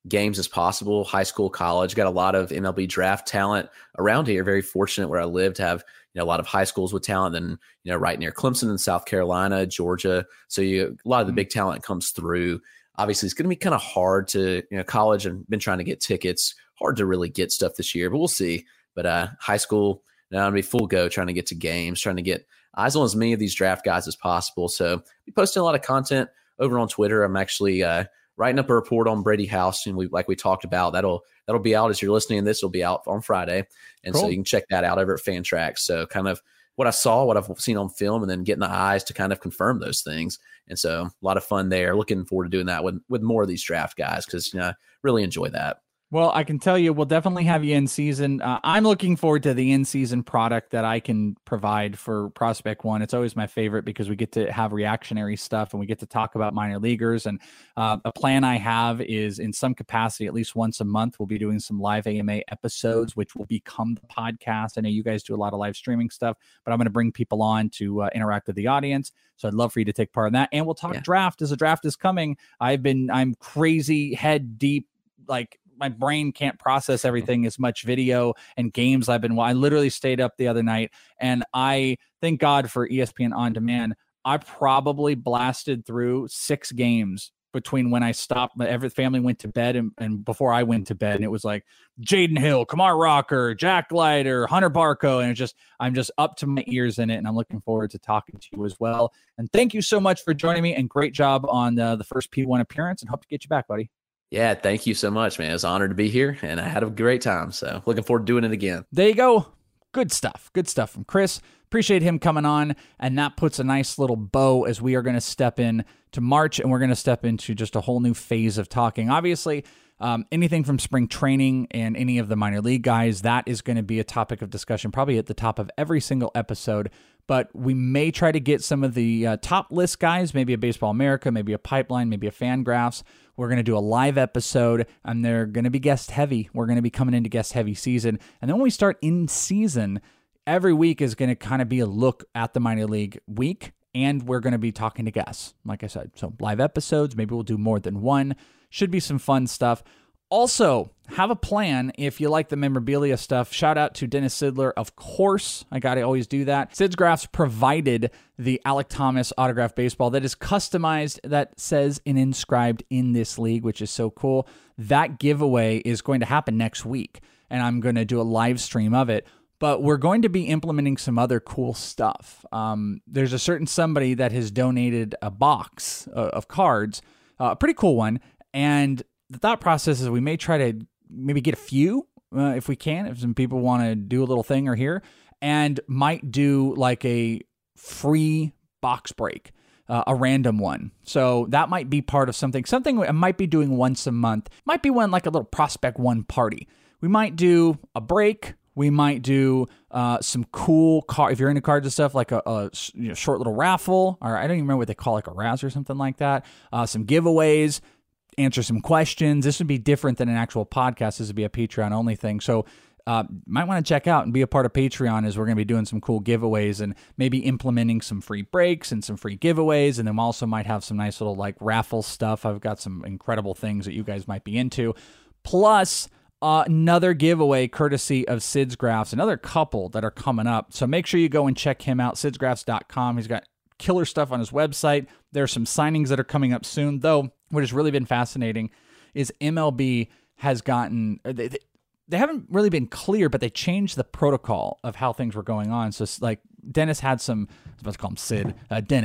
games as possible, high school, college. Got a lot of MLB draft talent around here. Very fortunate where I live to have, a lot of high schools with talent, and, right near Clemson in South Carolina, Georgia. So a lot of the big talent comes through. Obviously, it's going to be kind of hard to, college, and been trying to get tickets. Hard to really get stuff this year, but we'll see. But high school, now I'm going to be full go trying to get to games, trying to get eyes on as many of these draft guys as possible. So be posting a lot of content over on Twitter. I'm actually writing up a report on Brady House, and we talked about, that'll be out as you're listening to this. It'll be out on Friday, and cool. So you can check that out over at Fantrax. So kind of what I saw, what I've seen on film, and then getting the eyes to kind of confirm those things. And so a lot of fun there. Looking forward to doing that with more of these draft guys, because I really enjoy that. Well, I can tell you, we'll definitely have you in season. I'm looking forward to the in-season product that I can provide for Prospect One. It's always my favorite because we get to have reactionary stuff and we get to talk about minor leaguers. And a plan I have is, in some capacity, at least once a month, we'll be doing some live AMA episodes, which will become the podcast. I know you guys do a lot of live streaming stuff, but I'm going to bring people on to interact with the audience. So I'd love for you to take part in that. And we'll talk draft as the draft is coming. I'm crazy head deep, like, my brain can't process everything as much video and games I literally stayed up the other night, and I thank God for ESPN On Demand. I probably blasted through 6 games between when I stopped, every family went to bed and before I went to bed. And it was like Jaden Hill, Kamar Rocker, Jack Leiter, Hunter Barco. And I'm just up to my ears in it. And I'm looking forward to talking to you as well. And thank you so much for joining me, and great job on the first P1 appearance, and hope to get you back, buddy. Yeah, thank you so much, man. It was an honor to be here, and I had a great time. So looking forward to doing it again. There you go. Good stuff. Good stuff from Chris. Appreciate him coming on, and that puts a nice little bow as we are going to step in to March, and we're going to step into just a whole new phase of talking. Obviously, anything from spring training and any of the minor league guys, that is going to be a topic of discussion probably at the top of every single episode. But we may try to get some of the top list guys, maybe a Baseball America, maybe a Pipeline, maybe a Fangraphs. We're going to do a live episode, and they're going to be guest heavy. We're going to be coming into guest heavy season. And then when we start in season, every week is going to kind of be a look at the minor league week, and we're going to be talking to guests, like I said. So live episodes, maybe we'll do more than one. Should be some fun stuff. Also, have a plan if you like the memorabilia stuff. Shout out to Dennis Sidler, of course. I got to always do that. Sid's Graphs provided the Alek Thomas autographed baseball that is customized, that says and inscribed in this league, which is so cool. That giveaway is going to happen next week, and I'm going to do a live stream of it. But we're going to be implementing some other cool stuff. There's a certain somebody that has donated a box of cards, a pretty cool one, and the thought process is we may try to maybe get a few if we can, if some people want to do a little thing or here, and might do like a free box break, a random one. So that might be part of something I might be doing once a month. Might be one like a little Prospect One party. We might do a break. We might do some cool card. If you're into cards and stuff, like a short little raffle, or I don't even remember what they call, like a Razz or something like that. Some giveaways. Answer some questions. This would be different than an actual podcast. This would be a Patreon only thing. So might want to check out and be a part of Patreon, as we're going to be doing some cool giveaways and maybe implementing some free breaks and some free giveaways. And then we also might have some nice little like raffle stuff. I've got some incredible things that you guys might be into. Plus another giveaway courtesy of Sid's Graphs, another couple that are coming up. So make sure you go and check him out, sidsgraphs.com. He's got killer stuff on his website. There's some signings that are coming up soon, though. What has really been fascinating is MLB has gotten, they haven't really been clear, but they changed the protocol of how things were going on. So like Dennis had some, I was about to call him Sid,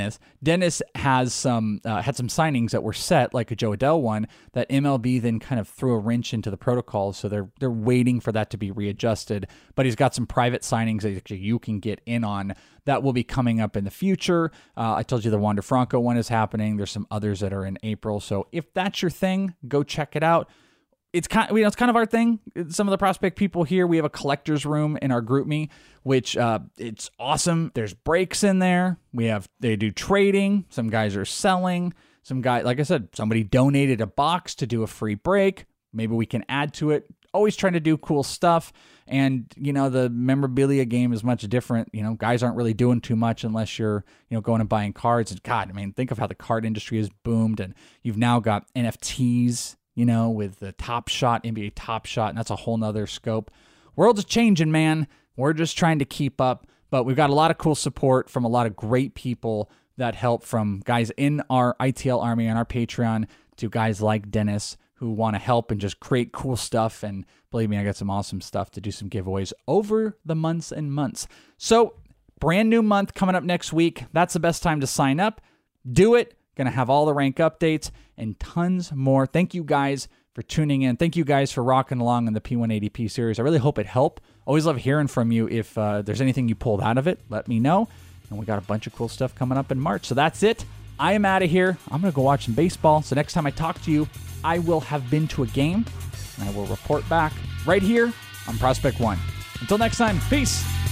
Dennis has some, had some signings that were set, like a Joe Adell one, that MLB then kind of threw a wrench into the protocol. So they're waiting for that to be readjusted, but he's got some private signings that you can get in on that will be coming up in the future. I told you the Wander Franco one is happening. There's some others that are in April. So if that's your thing, go check it out. It's kind of our thing. Some of the Prospect people here, we have a collector's room in our GroupMe, which it's awesome. There's breaks in there. They do trading. Some guys are selling. Some guy, like I said, somebody donated a box to do a free break. Maybe we can add to it. Always trying to do cool stuff. And, the memorabilia game is much different. Guys aren't really doing too much unless you're, going and buying cards. And God, think of how the card industry has boomed. And you've now got NFTs with the Top Shot, NBA Top Shot, and that's a whole nother scope. World's changing, man. We're just trying to keep up, but we've got a lot of cool support from a lot of great people that help, from guys in our ITL Army and our Patreon to guys like Dennis who want to help and just create cool stuff. And believe me, I got some awesome stuff to do some giveaways over the months and months. So brand new month coming up next week. That's the best time to sign up. Do it. Going to have all the rank updates and tons more. Thank you guys for tuning in. Thank you guys for rocking along in the P180P series. I really hope it helped. Always love hearing from you. If there's anything you pulled out of it, let me know. And we got a bunch of cool stuff coming up in March. So that's it. I am out of here. I'm going to go watch some baseball. So next time I talk to you, I will have been to a game, and I will report back right here on Prospect One. Until next time, peace.